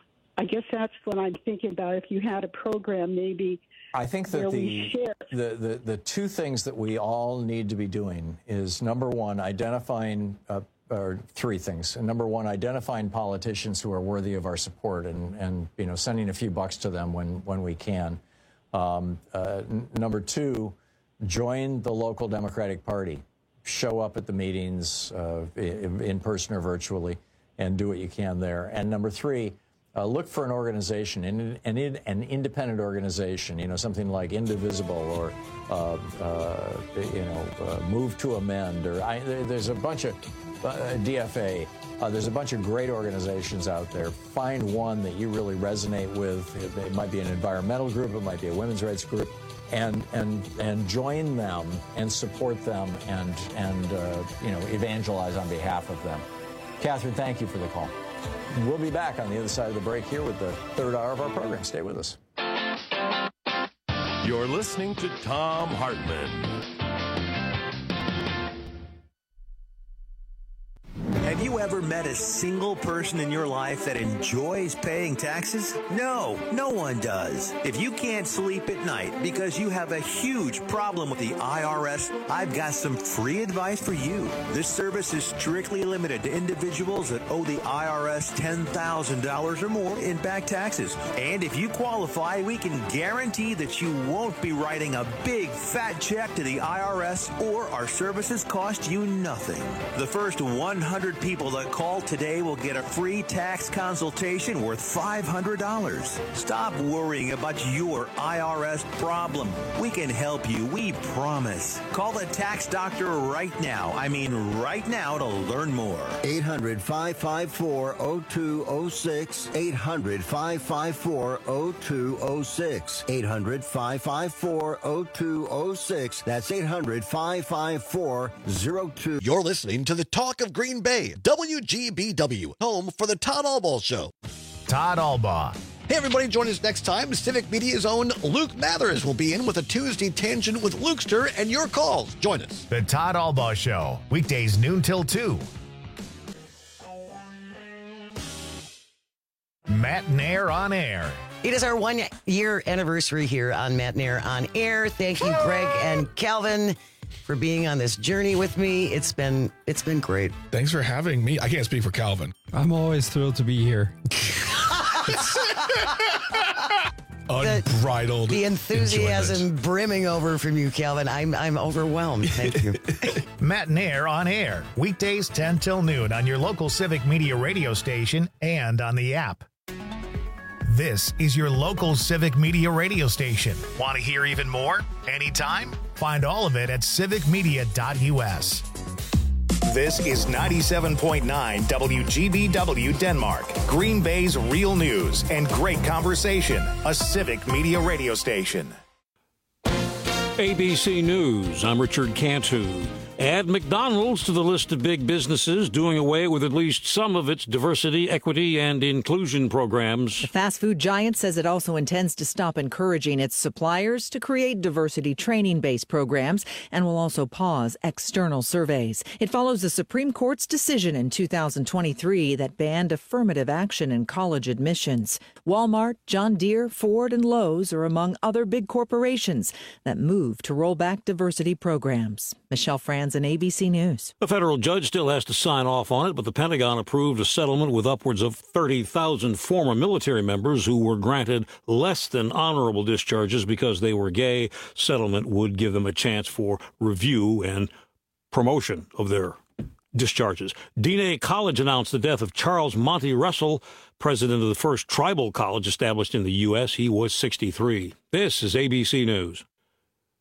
I guess that's what I'm thinking about. If you had a program, maybe. I think that the, the, the, the two things that we all need to be doing is, number one, identifying, uh, or three things. And number one, identifying politicians who are worthy of our support and, and you know, sending a few bucks to them when, when we can. Um, uh, n- number two, join the local Democratic Party. Show up at the meetings, uh, in, in person or virtually, and do what you can there. And number three, Uh, look for an organization, an, an, an independent organization, you know, something like Indivisible or, uh, uh, you know, uh, Move to Amend, or I, there's a bunch of, uh, D F A, uh, there's a bunch of great organizations out there. Find one that you really resonate with. It, it might be an environmental group, it might be a women's rights group, and and and join them and support them and, and uh, you know, evangelize on behalf of them. Catherine, thank you for the call. We'll be back on the other side of the break here with the third hour of our program. Stay with us. You're listening to Thom Hartmann. Have you ever met a single person in your life that enjoys paying taxes? No, no one does. If you can't sleep at night because you have a huge problem with the I R S, I've got some free advice for you. This service is strictly limited to individuals that owe the I R S ten thousand dollars or more in back taxes. And if you qualify, we can guarantee that you won't be writing a big fat check to the I R S, or our services cost you nothing. The first one hundred people that Call today, we'll get a free tax consultation worth five hundred dollars. Stop worrying about your I R S problem. We can help you, we promise. Call the tax doctor right now. I mean right now to learn more. eight hundred, five five four, zero two zero six. eight hundred, five five four, zero two zero six. eight hundred, five five four, zero two zero six. That's eight hundred, five five four, zero two. You're listening to the Talk of Green Bay, W G B W, home for the Todd Albaugh Show. Todd Albaugh. Hey, everybody, join us next time. Civic Media's own Luke Mathers will be in with a Tuesday Tangent with Lukester and your calls. Join us. The Todd Albaugh Show, weekdays noon till two. Matt Nair on air. It is our one-year anniversary here on Matt Nair on air. Thank you, Greg and Calvin, for being on this journey with me. It's been it's been great. Thanks for having me. I can't speak for Calvin. I'm always thrilled to be here. Unbridled. The, the enthusiasm enjoyment. brimming over from you, Calvin. I'm I'm overwhelmed. Thank you. Matt Nair on air, weekdays ten till noon on your local Civic Media radio station and on the app. This is your local Civic Media radio station. Want to hear even more? Anytime? Find all of it at civic media dot U S. This is ninety-seven point nine W G B W Denmark, Green Bay's real news and great conversation, a Civic Media radio station. A B C News, I'm Richard Cantu. Add McDonald's to the list of big businesses doing away with at least some of its diversity, equity, and inclusion programs. The fast food giant says it also intends to stop encouraging its suppliers to create diversity training-based programs and will also pause external surveys. It follows the Supreme Court's decision in two thousand twenty-three that banned affirmative action in college admissions. Walmart, John Deere, Ford, and Lowe's are among other big corporations that move to roll back diversity programs. Michelle Franz and A B C News. A federal judge still has to sign off on it, but the Pentagon approved a settlement with upwards of thirty thousand former military members who were granted less than honorable discharges because they were gay. Settlement would give them a chance for review and promotion of their discharges. D N A College announced the death of Charles Monty Russell, president of the first tribal college established in the U S He was sixty-three. This is A B C News.